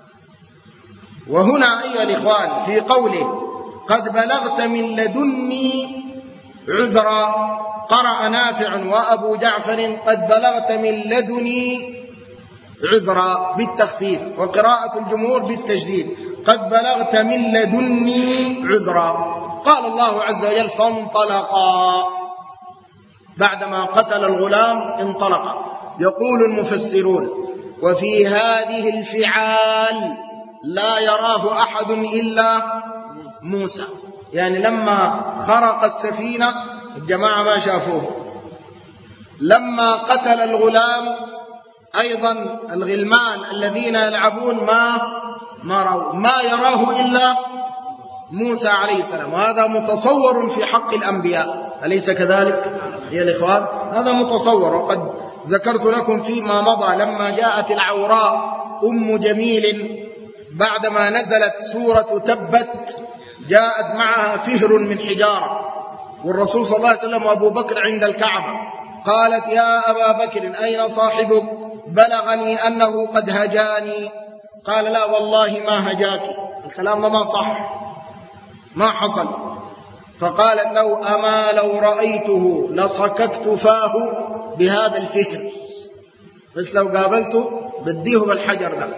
وهنا أيها الإخوان في قوله قد بلغت من لدني عذرا، قرأ نافع وأبو جعفر قد بلغت من لدني عذرا بالتخفيف، وقراءة الجمهور بالتجديد قد بلغت من لدني عذرا. قال الله عز وجل فانطلقا، بعدما قتل الغلام انطلق. يقول المفسرون وفي هذه الفعال لا يراه أحد إلا موسى، يعني لما خرق السفينة الجماعة ما شافوه، لما قتل الغلام أيضا الغلمان الذين يلعبون ما يراه إلا موسى عليه السلام. وهذا متصور في حق الأنبياء، أليس كذلك يا الإخوان؟ هذا متصور. وقد ذكرت لكم فيما مضى لما جاءت العوراء أم جميل بعدما نزلت سورة تبت، جاءت معها فهر من حجارة، والرسول صلى الله عليه وسلم وأبو بكر عند الكعبة. قالت يا أبا بكر أين صاحبك؟ بلغني أنه قد هجاني. قال لا والله ما هجاك، الكلام ما صح، ما حصل. فقالت له أما لو رأيته لصككت فاه بهذا الفكر، بس لو قابلته بديه بالحجر ده.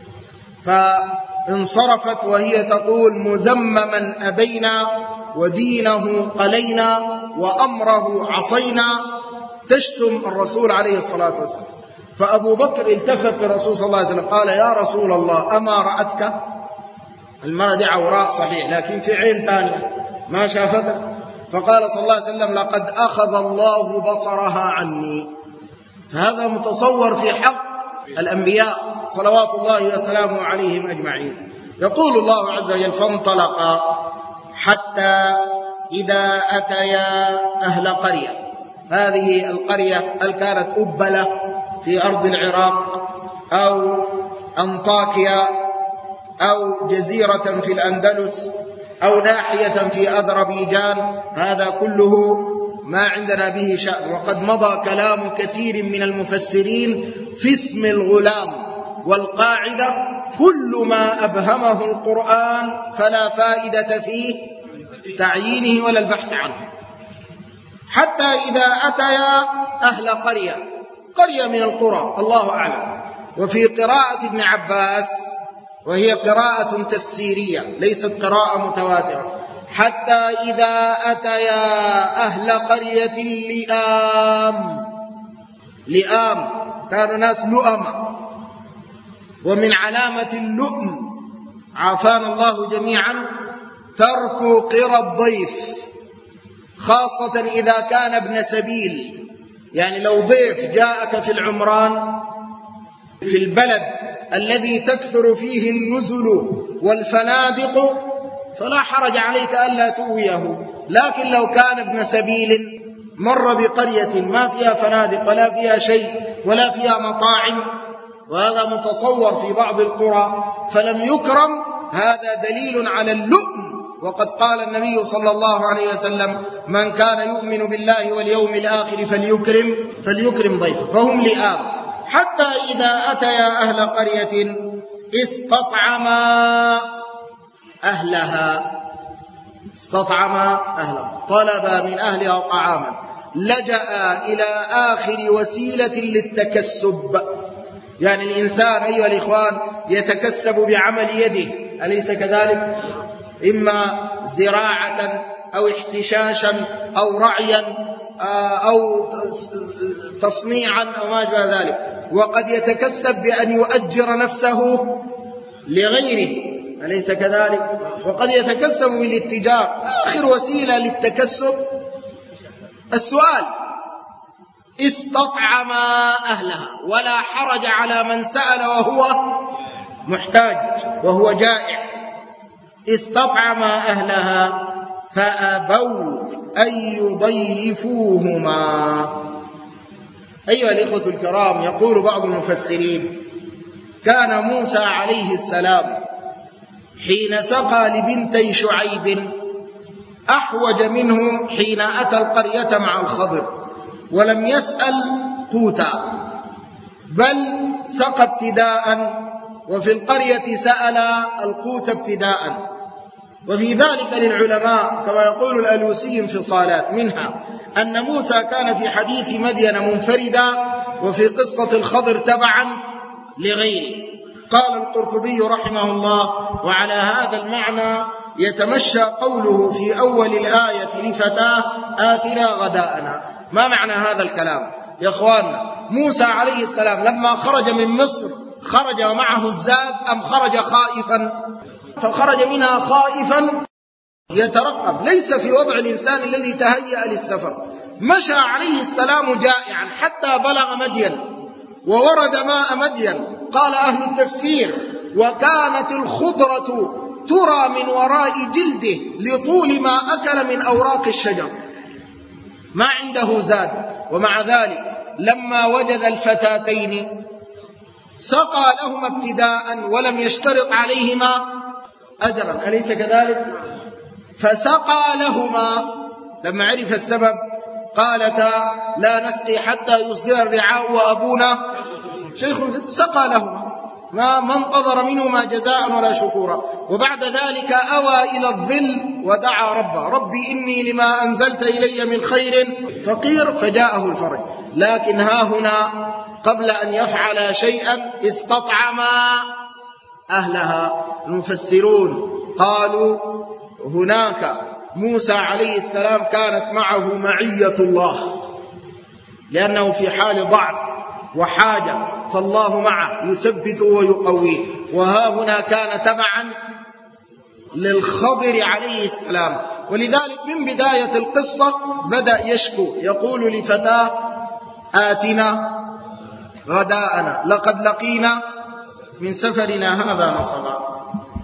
فانصرفت وهي تقول مذمما أبينا ودينه قلينا وأمره عصينا، تشتم الرسول عليه الصلاة والسلام. فأبو بكر التفت للرسول صلى الله عليه وسلم قال يا رسول الله أما رأتك؟ المرأة دي عوراء صحيح لكن في عين ثانية ما شافتك. فقال صلى الله عليه وسلم لقد أخذ الله بصرها عني. فهذا متصور في حق الأنبياء صلوات الله وسلامه عليهم أجمعين. يقول الله عز وجل فانطلقا حتى إذا أتيا أهل قرية. هذه القرية هل كانت أبلة في أرض العراق أو أنطاكيا أو جزيرة في الأندلس أو ناحية في أذربيجان، هذا كله ما عندنا به شأن. وقد مضى كلام كثير من المفسرين في اسم الغلام، والقاعدة كل ما أبهمه القرآن فلا فائدة فيه تعيينه ولا البحث عنه. حتى إذا أتيا أهل قرية من القرى الله أعلم. وفي قراءة ابن عباس وهي قراءة تفسيرية ليست قراءة متواترة حتى إذا أتيا أهل قرية لئام كانوا ناس لؤمة. ومن علامة اللؤم عافانا الله جميعا ترك قرى الضيف، خاصة إذا كان ابن سبيل. يعني لو ضيف جاءك في العمران في البلد الذي تكثر فيه النزل والفنادق فلا حرج عليك ألا تؤويه، لكن لو كان ابن سبيل مر بقرية ما فيها فنادق ولا فيها شيء ولا فيها مطاعم، وهذا متصور في بعض القرى، فلم يكرم، هذا دليل على اللؤم. وقد قال النبي صلى الله عليه وسلم من كان يؤمن بالله واليوم الآخر فليكرم ضيفه. فهم لئام. حتى إذا أتيا أهل قرية استطعما أهلها، طلب من أهلها طعاما، لجأ إلى آخر وسيلة للتكسب. يعني الإنسان أيها الإخوان يتكسب بعمل يده، أليس كذلك؟ إما زراعة أو احتشاشا أو رعيا أو تصنيعا أو ما شابه ذلك، وقد يتكسب بأن يؤجر نفسه لغيره، أليس كذلك؟ وقد يتكسب بالاتجار. آخر وسيلة للتكسب السؤال، استطعم أهلها، ولا حرج على من سأل وهو محتاج وهو جائع. استطعم أهلها فأبوا أن يضيفوهما. أيها الإخوة الكرام، يقول بعض المفسرين: كان موسى عليه السلام حين سقى لبنتي شعيب أحوج منه حين أتى القرية مع الخضر ولم يسأل قوتا، بل سقى ابتداء، وفي القرية سأل القوت ابتداء. وفي ذلك للعلماء كما يقول الألوسي انفصالات، منها أن موسى كان في حديث مدين منفردا، وفي قصة الخضر تبعا لغيره. قال القرطبي رحمه الله: وعلى هذا المعنى يتمشى قوله في أول الآية لفتاه آتنا غداءنا. ما معنى هذا الكلام يا أخواننا؟ موسى عليه السلام لما خرج من مصر خرج ومعه الزاد أم خرج خائفا؟ فخرج منها خائفا يترقب، ليس في وضع الإنسان الذي تهيأ للسفر. مشى عليه السلام جائعا حتى بلغ مدين وورد ماء مدين. قال أهل التفسير: وكانت الخضرة ترى من وراء جلده لطول ما أكل من أوراق الشجر، ما عنده زاد. ومع ذلك لما وجد الفتاتين سقى لهما ابتداء ولم يشترط عليهما أجرا، أليس كذلك؟ فسقى لهما، لما عرف السبب قالتا: لا نسقي حتى يصدر الرعاء وأبونا شيخ. سقى لهما، ما انتظر منهما جزاء ولا شكورا. وبعد ذلك أوى إلى الظل ودعا ربه: ربي إني لما أنزلت إلي من خير فقير، فجاءه الفرج. لكن ها هنا قبل أن يفعل شيئا استطعما أهلها. المفسرون قالوا هناك موسى عليه السلام كانت معه معية الله، لأنه في حال ضعف وحاجة، فالله معه يثبت ويقويه. وها هنا كان تبعا للخضر عليه السلام. ولذلك من بداية القصة بدأ يشكو، يقول لفتاه: آتنا غداءنا لقد لقينا من سفرنا هذا نصبا.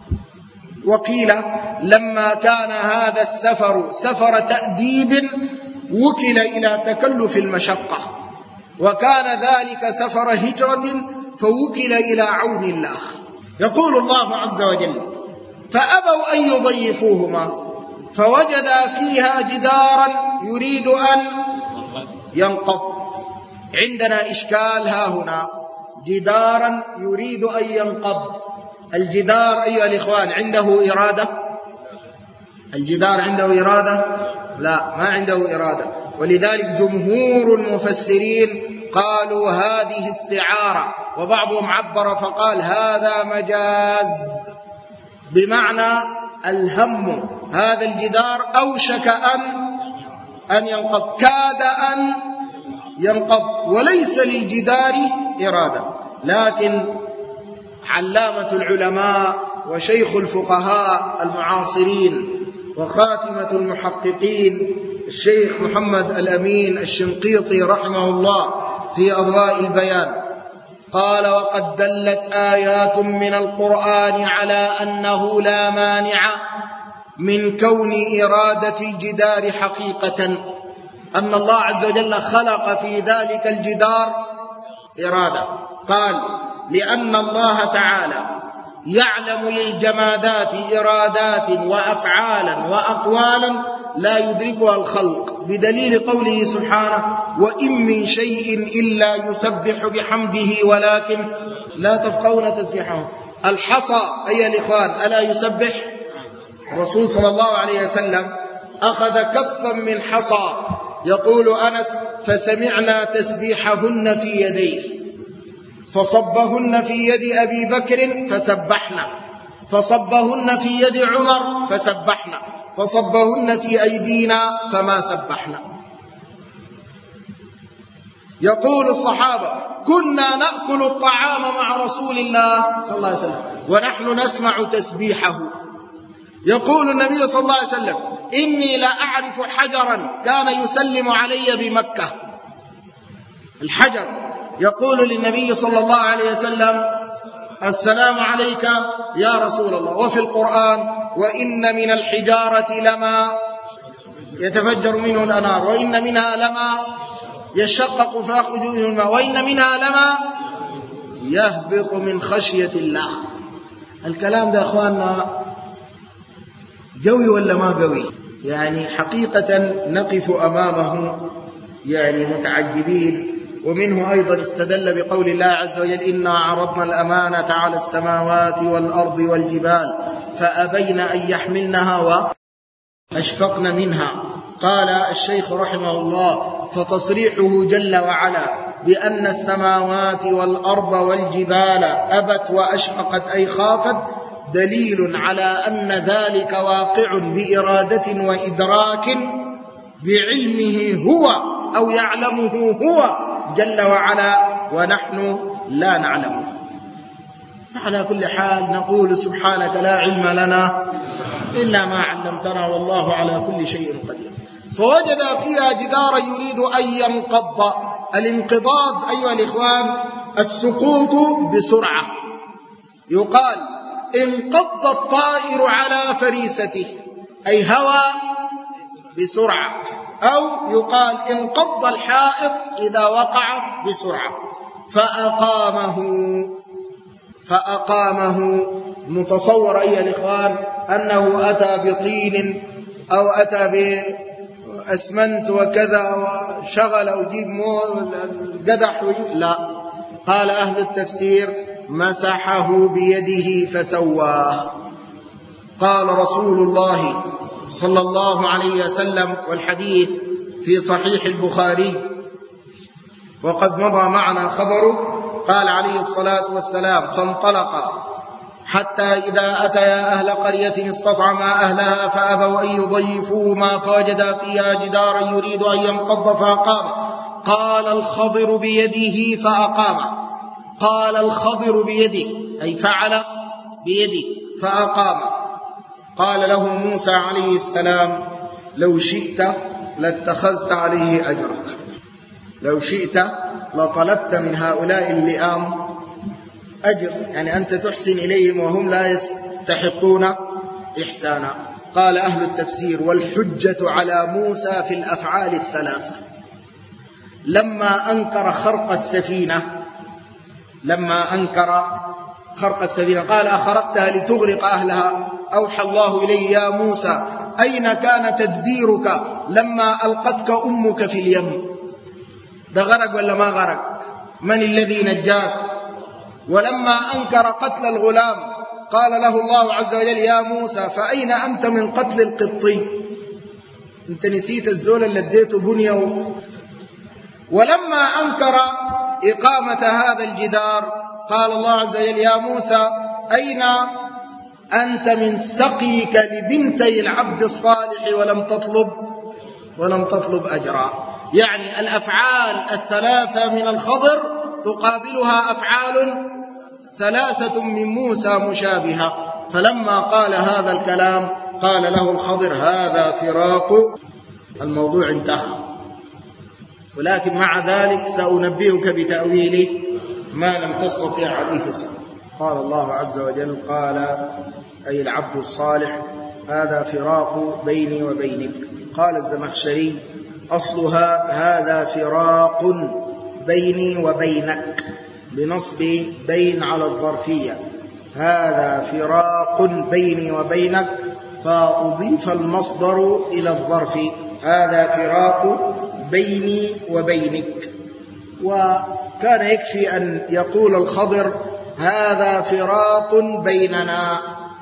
وقيل لما كان هذا السفر سفر تأديب وكل إلى تكلف المشقة، وكان ذلك سفر هجرة فوكل إلى عون الله. يقول الله عز وجل: فأبوا أن يضيفوهما فوجدا فيها جدارا يريد أن ينقض. عندنا إشكال ها هنا، جدارا يريد أن ينقض. الجدار أيها الإخوان عنده إرادة؟ الجدار عنده إرادة؟ لا، ما عنده إرادة. ولذلك جمهور المفسرين قالوا هذه استعارة، وبعضهم عبر فقال هذا مجاز، بمعنى الهم. هذا الجدار أوشك أن ينقض، كاد أن ينقض، وليس للجدار إرادة. لكن علامة العلماء وشيخ الفقهاء المعاصرين وخاتمة المحققين الشيخ محمد الأمين الشنقيطي رحمه الله في أضواء البيان قال: وقد دلت آيات من القرآن على أنه لا مانع من كون إرادة الجدار حقيقة، أن الله عز وجل خلق في ذلك الجدار إرادة. قال: لأن الله تعالى يعلم للجمادات إرادات وأفعالا وأقوالا لا يدركها الخلق، بدليل قوله سبحانه: وإن من شيء إلا يسبح بحمده ولكن لا تفقهون تسبيحهم. الحصى أيها الإخوان ألا يسبح؟ الرسول صلى الله عليه وسلم أخذ كفا من حصى، يقول أنس: فسمعنا تسبيحهن في يديه، فصبهن في يد أبي بكر فسبحنا، فصبهن في يد عمر فسبحنا، فصبهن في أيدينا فما سبحنا. يقول الصحابة: كنا نأكل الطعام مع رسول الله صلى الله عليه وسلم ونحن نسمع تسبيحه. يقول النبي صلى الله عليه وسلم: إني لا أعرف حجرا كان يسلم علي بمكة. الحجر يقول للنبي صلى الله عليه وسلم: السلام عليك يا رسول الله. وفي القرآن: وإن من الحجارة لما يتفجر منه الأنهار وإن منها لما يشقق فيخرج منه الماء وإن منها لما يهبط من خشية الله. الكلام ده أخواننا قوي ولا ما قوي؟ يعني حقيقة نقف أمامه يعني متعجبين. ومنه أيضا استدل بقول الله عز وجل: إنا عرضنا الأمانة على السماوات والأرض والجبال فأبين أن يحملنها وأشفقن منها. قال الشيخ رحمه الله: فتصريحه جل وعلا بأن السماوات والأرض والجبال أبت وأشفقت أي خافت دليل على أن ذلك واقع بإرادة وإدراك بعلمه هو أو يعلمه هو جل وعلا ونحن لا نعلمه. على كل حال نقول: سبحانك لا علم لنا إلا ما علمتنا والله على كل شيء قدير. فوجد فيها جدارا يريد أن ينقض. الانقضاض أيها الإخوان السقوط بسرعة. يقال: انقض الطائر على فريسته أي هوى بسرعة، أو يقال انقض الحائط إذا وقع بسرعة. فأقامه متصور أيها الإخوان أنه أتى بطين أو أتى بأسمنت وكذا وشغل وجيب القدح لا. قال أهل التفسير: مسحه بيده فسواه. قال رسول الله صلى الله عليه وسلم، والحديث في صحيح البخاري وقد مضى معنا خبره، قال عليه الصلاة والسلام: فانطلق حتى إذا أتيا أهل قرية استطعما أهلها فأبوا أن يضيفوهما فوجدا فيها جدارا يريد أن ينقض فأقامه. قال الخضر بيده فأقامه. قال الخضر بيده أي فعل بيده فأقامه. قال له موسى عليه السلام: لو شئت لاتخذت عليه أجرا. لو شئت لطلبت من هؤلاء اللئام أجر، يعني أنت تحسن إليهم وهم لا يستحقون إحسانا. قال أهل التفسير: والحجة على موسى في الأفعال الثلاثة. لما أنكر خرق السفينة قال: أخرقتها لتغرق أهلها. أوحى الله إليه: يا موسى أين كان تدبيرك لما ألقتك أمك في اليم؟ ده غرق ولا ما غرق؟ من الذي نجاك؟ ولما أنكر قتل الغلام قال له الله عز وجل: يا موسى فأين أنت من قتل القبطي؟ أنت نسيت الزول اللي اديته بنيه. ولما أنكر إقامة هذا الجدار قال الله عز وجل: يا موسى أين أنت من سقيك لبنتي العبد الصالح ولم تطلب أجرا. يعني الأفعال الثلاثة من الخضر تقابلها أفعال ثلاثة من موسى مشابهة. فلما قال هذا الكلام قال له الخضر: هذا فراق. الموضوع انتهى. ولكن مع ذلك سأنبئك بتأويل ما لم تستطع عليه صبرا. قال الله عز وجل: قال أي العبد الصالح: هذا فراق بيني وبينك. قال الزمخشري: أصلها هذا فراق بيني وبينك، بنصب بين على الظرفية. هذا فراق بيني وبينك، فأضيف المصدر إلى الظرف. هذا فراق بيني وبينك. وكان يكفي أن يقول الخضر: هذا فراق بيننا،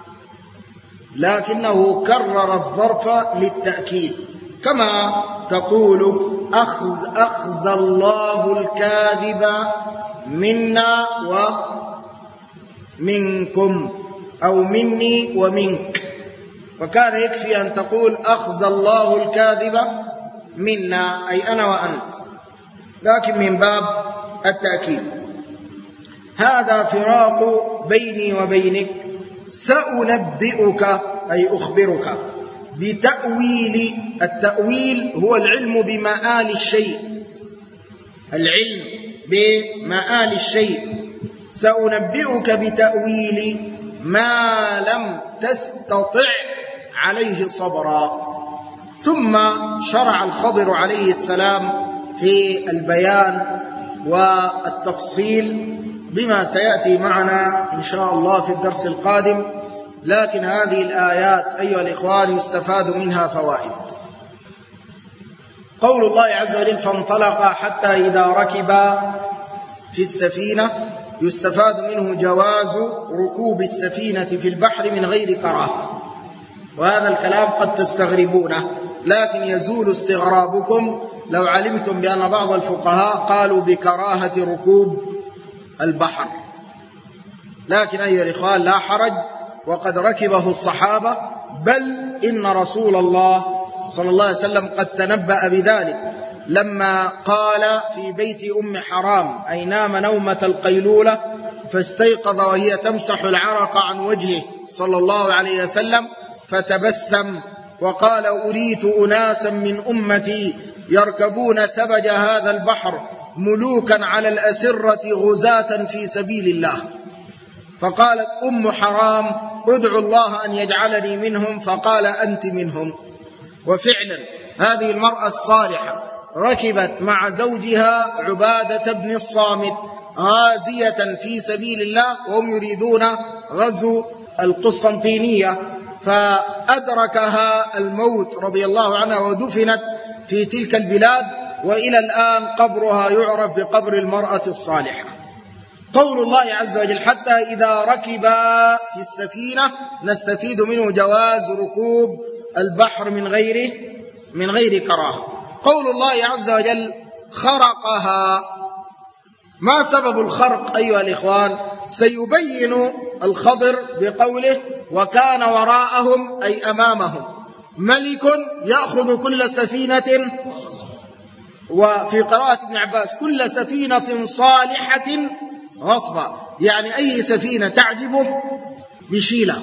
لكنه كرر الظرف للتأكيد، كما تقول: أخزى الله الكاذب منا ومنكم، أو مني ومنك. وكان يكفي أن تقول أخزى الله الكاذب منا، أي أنا وأنت، لكن من باب التأكيد. هذا فراق بيني وبينك، سأنبئك أي أخبرك بتأويل. التأويل هو العلم بمآل الشيء، العلم بمآل الشيء. سأنبئك بتأويل ما لم تستطع عليه صبرا. ثم شرع الخضر عليه السلام في البيان والتفصيل بما سيأتي معنا إن شاء الله في الدرس القادم. لكن هذه الآيات أيها الإخوان يستفاد منها فوائد. قول الله عز وجل فانطلقا حتى إذا ركبا في السفينة، يستفاد منه جواز ركوب السفينة في البحر من غير كراهة. وهذا الكلام قد تستغربونه، لكن يزول استغرابكم لو علمتم بأن بعض الفقهاء قالوا بكراهة ركوب البحر. لكن أيها الإخوان لا حرج، وقد ركبه الصحابة، بل إن رسول الله صلى الله عليه وسلم قد تنبأ بذلك لما قال في بيت أم حرام أي نام نومة القيلولة فاستيقظ وهي تمسح العرق عن وجهه صلى الله عليه وسلم فتبسم وقال أريت أناسا من أمتي يركبون ثبج هذا البحر ملوكا على الأسرة غزاة في سبيل الله. فقالت أم حرام ادعو الله أن يجعلني منهم، فقال أنت منهم. وفعلا هذه المرأة الصالحة ركبت مع زوجها عبادة بن الصامت غازية في سبيل الله، وهم يريدون غزو القسطنطينية، فأدركها الموت رضي الله عنها ودفنت في تلك البلاد، وإلى الآن قبرها يعرف بقبر المرأة الصالحة. قول الله عز وجل حتى إذا ركبا في السفينة، نستفيد منه جواز ركوب البحر من غير كراهة. قول الله عز وجل خرقها، ما سبب الخرق أيها الإخوان؟ سيبين الخضر بقوله وكان وراءهم أي أمامهم ملك يأخذ كل سفينة، وفي قراءة ابن عباس كل سفينة صالحة غصبا، يعني أي سفينة تعجبه بشيلة.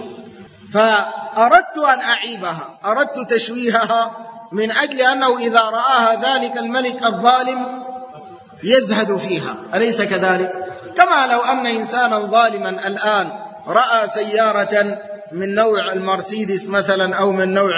فأردت أن أعيبها، أردت تشويهها من أجل أنه إذا رآها ذلك الملك الظالم يزهد فيها، أليس كذلك؟ كما لو أن إنسانا ظالما الآن رأى سيارة من نوع المرسيدس مثلا أو من نوع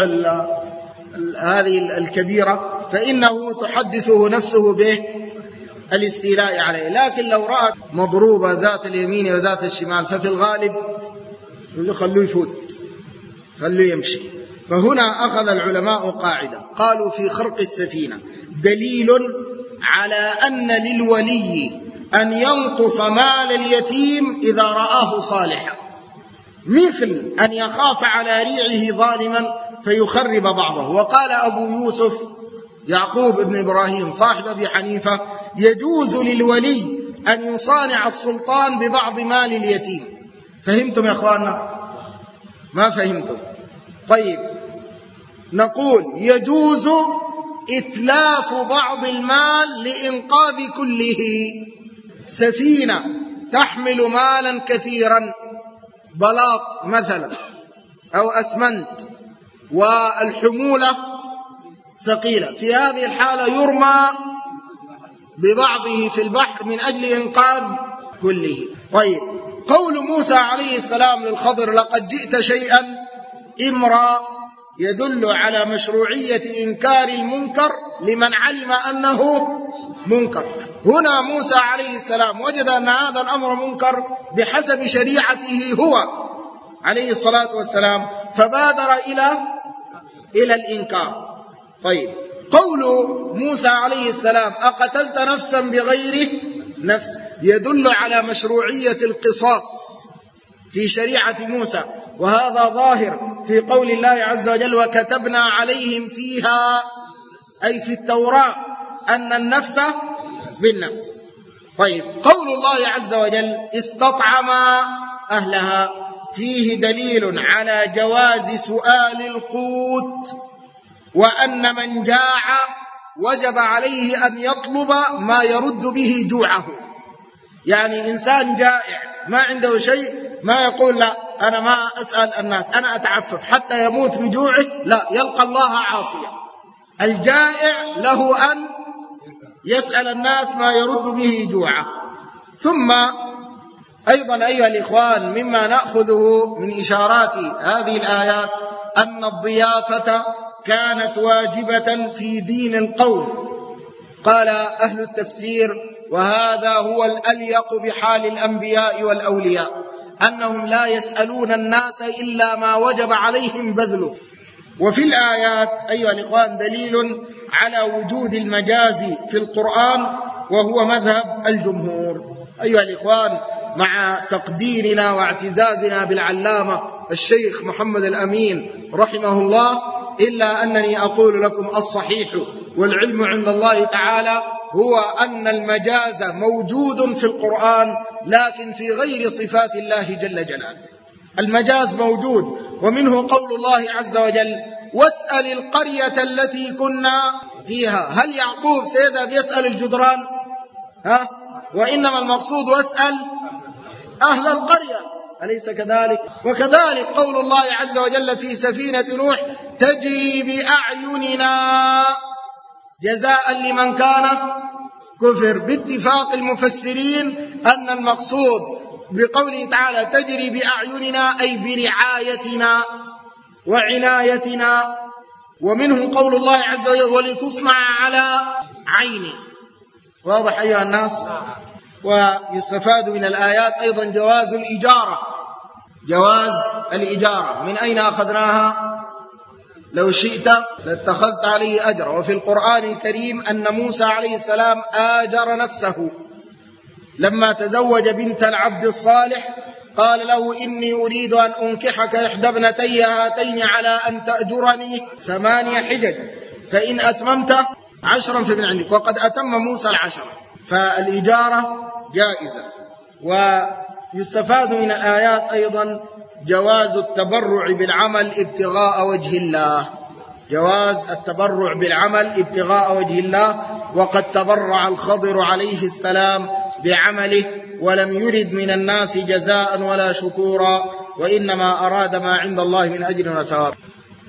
هذه الكبيرة، فإنه تحدثه نفسه به الاستيلاء عليه. لكن لو رأى مضروبة ذات اليمين وذات الشمال ففي الغالب خلوه يفوت، خلوه يمشي. فهنا أخذ العلماء قاعدة، قالوا في خرق السفينة دليل على أن للولي أن ينقص مال اليتيم إذا رآه صالحا، مثل أن يخاف على ريعه ظالما فيخرب بعضه. وقال أبو يوسف يعقوب بن إبراهيم صاحب أبي حنيفة يجوز للولي أن يصانع السلطان ببعض مال اليتيم. فهمتم يا أخواننا؟ ما فهمتم؟ طيب، نقول يجوز إتلاف بعض المال لإنقاذ كله. سفينة تحمل مالا كثيرا، بلاط مثلا أو أسمنت، والحمولة ثقيلة، في هذه الحالة يرمى ببعضه في البحر من أجل إنقاذ كله. طيب، قول موسى عليه السلام للخضر لقد جئت شيئا إمرا يدل على مشروعية إنكار المنكر لمن علم أنه منكر. هنا موسى عليه السلام وجد أن هذا الأمر منكر بحسب شريعته هو عليه الصلاة والسلام، فبادر إلى الإنكار. طيب، قول موسى عليه السلام أقتلت نفسا بغير نفس يدل على مشروعية القصاص في شريعة موسى، وهذا ظاهر في قول الله عز وجل وكتبنا عليهم فيها أي في التوراة أن النفس بالنفس. طيب، قول الله عز وجل استطعما أهلها، فيه دليل على جواز سؤال القوت، وأن من جاع وجب عليه أن يطلب ما يرد به جوعه. يعني إنسان جائع ما عنده شيء ما يقول لا أنا ما أسأل الناس، أنا أتعفف حتى يموت بجوعه، لا، يلقى الله عاصيا. الجائع له أن يسأل الناس ما يرد به جوعه. ثم أيضا أيها الإخوان مما نأخذه من إشارات هذه الآيات أن الضيافة كانت واجبة في دين القوم. قال أهل التفسير وهذا هو الأليق بحال الأنبياء والأولياء، أنهم لا يسألون الناس إلا ما وجب عليهم بذله. وفي الآيات أيها الإخوان دليل على وجود المجاز في القرآن، وهو مذهب الجمهور. أيها الإخوان، مع تقديرنا واعتزازنا بالعلامة الشيخ محمد الأمين رحمه الله، إلا أنني أقول لكم الصحيح والعلم عند الله تعالى هو أن المجاز موجود في القرآن، لكن في غير صفات الله جل جلاله. المجاز موجود، ومنه قول الله عز وجل واسأل القرية التي كنا فيها. هل يعقوب سيذهب يسأل الجدران؟ وإنما المقصود واسأل أهل القرية، أليس كذلك؟ وكذلك قول الله عز وجل في سفينة نوح تجري بأعيننا جزاء لمن كان كفر. باتفاق المفسرين أن المقصود بقوله تعالى تجري بأعيننا أي برعايتنا وعنايتنا. ومنه قول الله عز وجل ولتصنع على عيني. واضح أيها الناس؟ ويستفاد من الآيات أيضا جواز الإجارة. جواز الإجارة من أين أخذناها؟ لو شئت لاتخذت عليه أجر. وفي القرآن الكريم أن موسى عليه السلام آجر نفسه لما تزوج بنت العبد الصالح، قال له إني أريد أن أنكحك إحدى ابنتي هاتين على أن تأجرني 8 حجج فإن أتممت 10 فمن عندك. وقد أتم موسى 10. فالإجارة جائزة. ويستفاد من الآيات أيضا جواز التبرع بالعمل ابتغاء وجه الله. جواز التبرع بالعمل ابتغاء وجه الله. وقد تبرع الخضر عليه السلام بعمله ولم يرد من الناس جزاء ولا شكورا، وإنما أراد ما عند الله من أجر وثواب.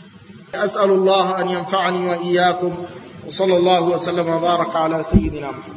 أسأل الله أن ينفعني وإياكم، وصلى الله وسلم وبارك على سيدنا محمد.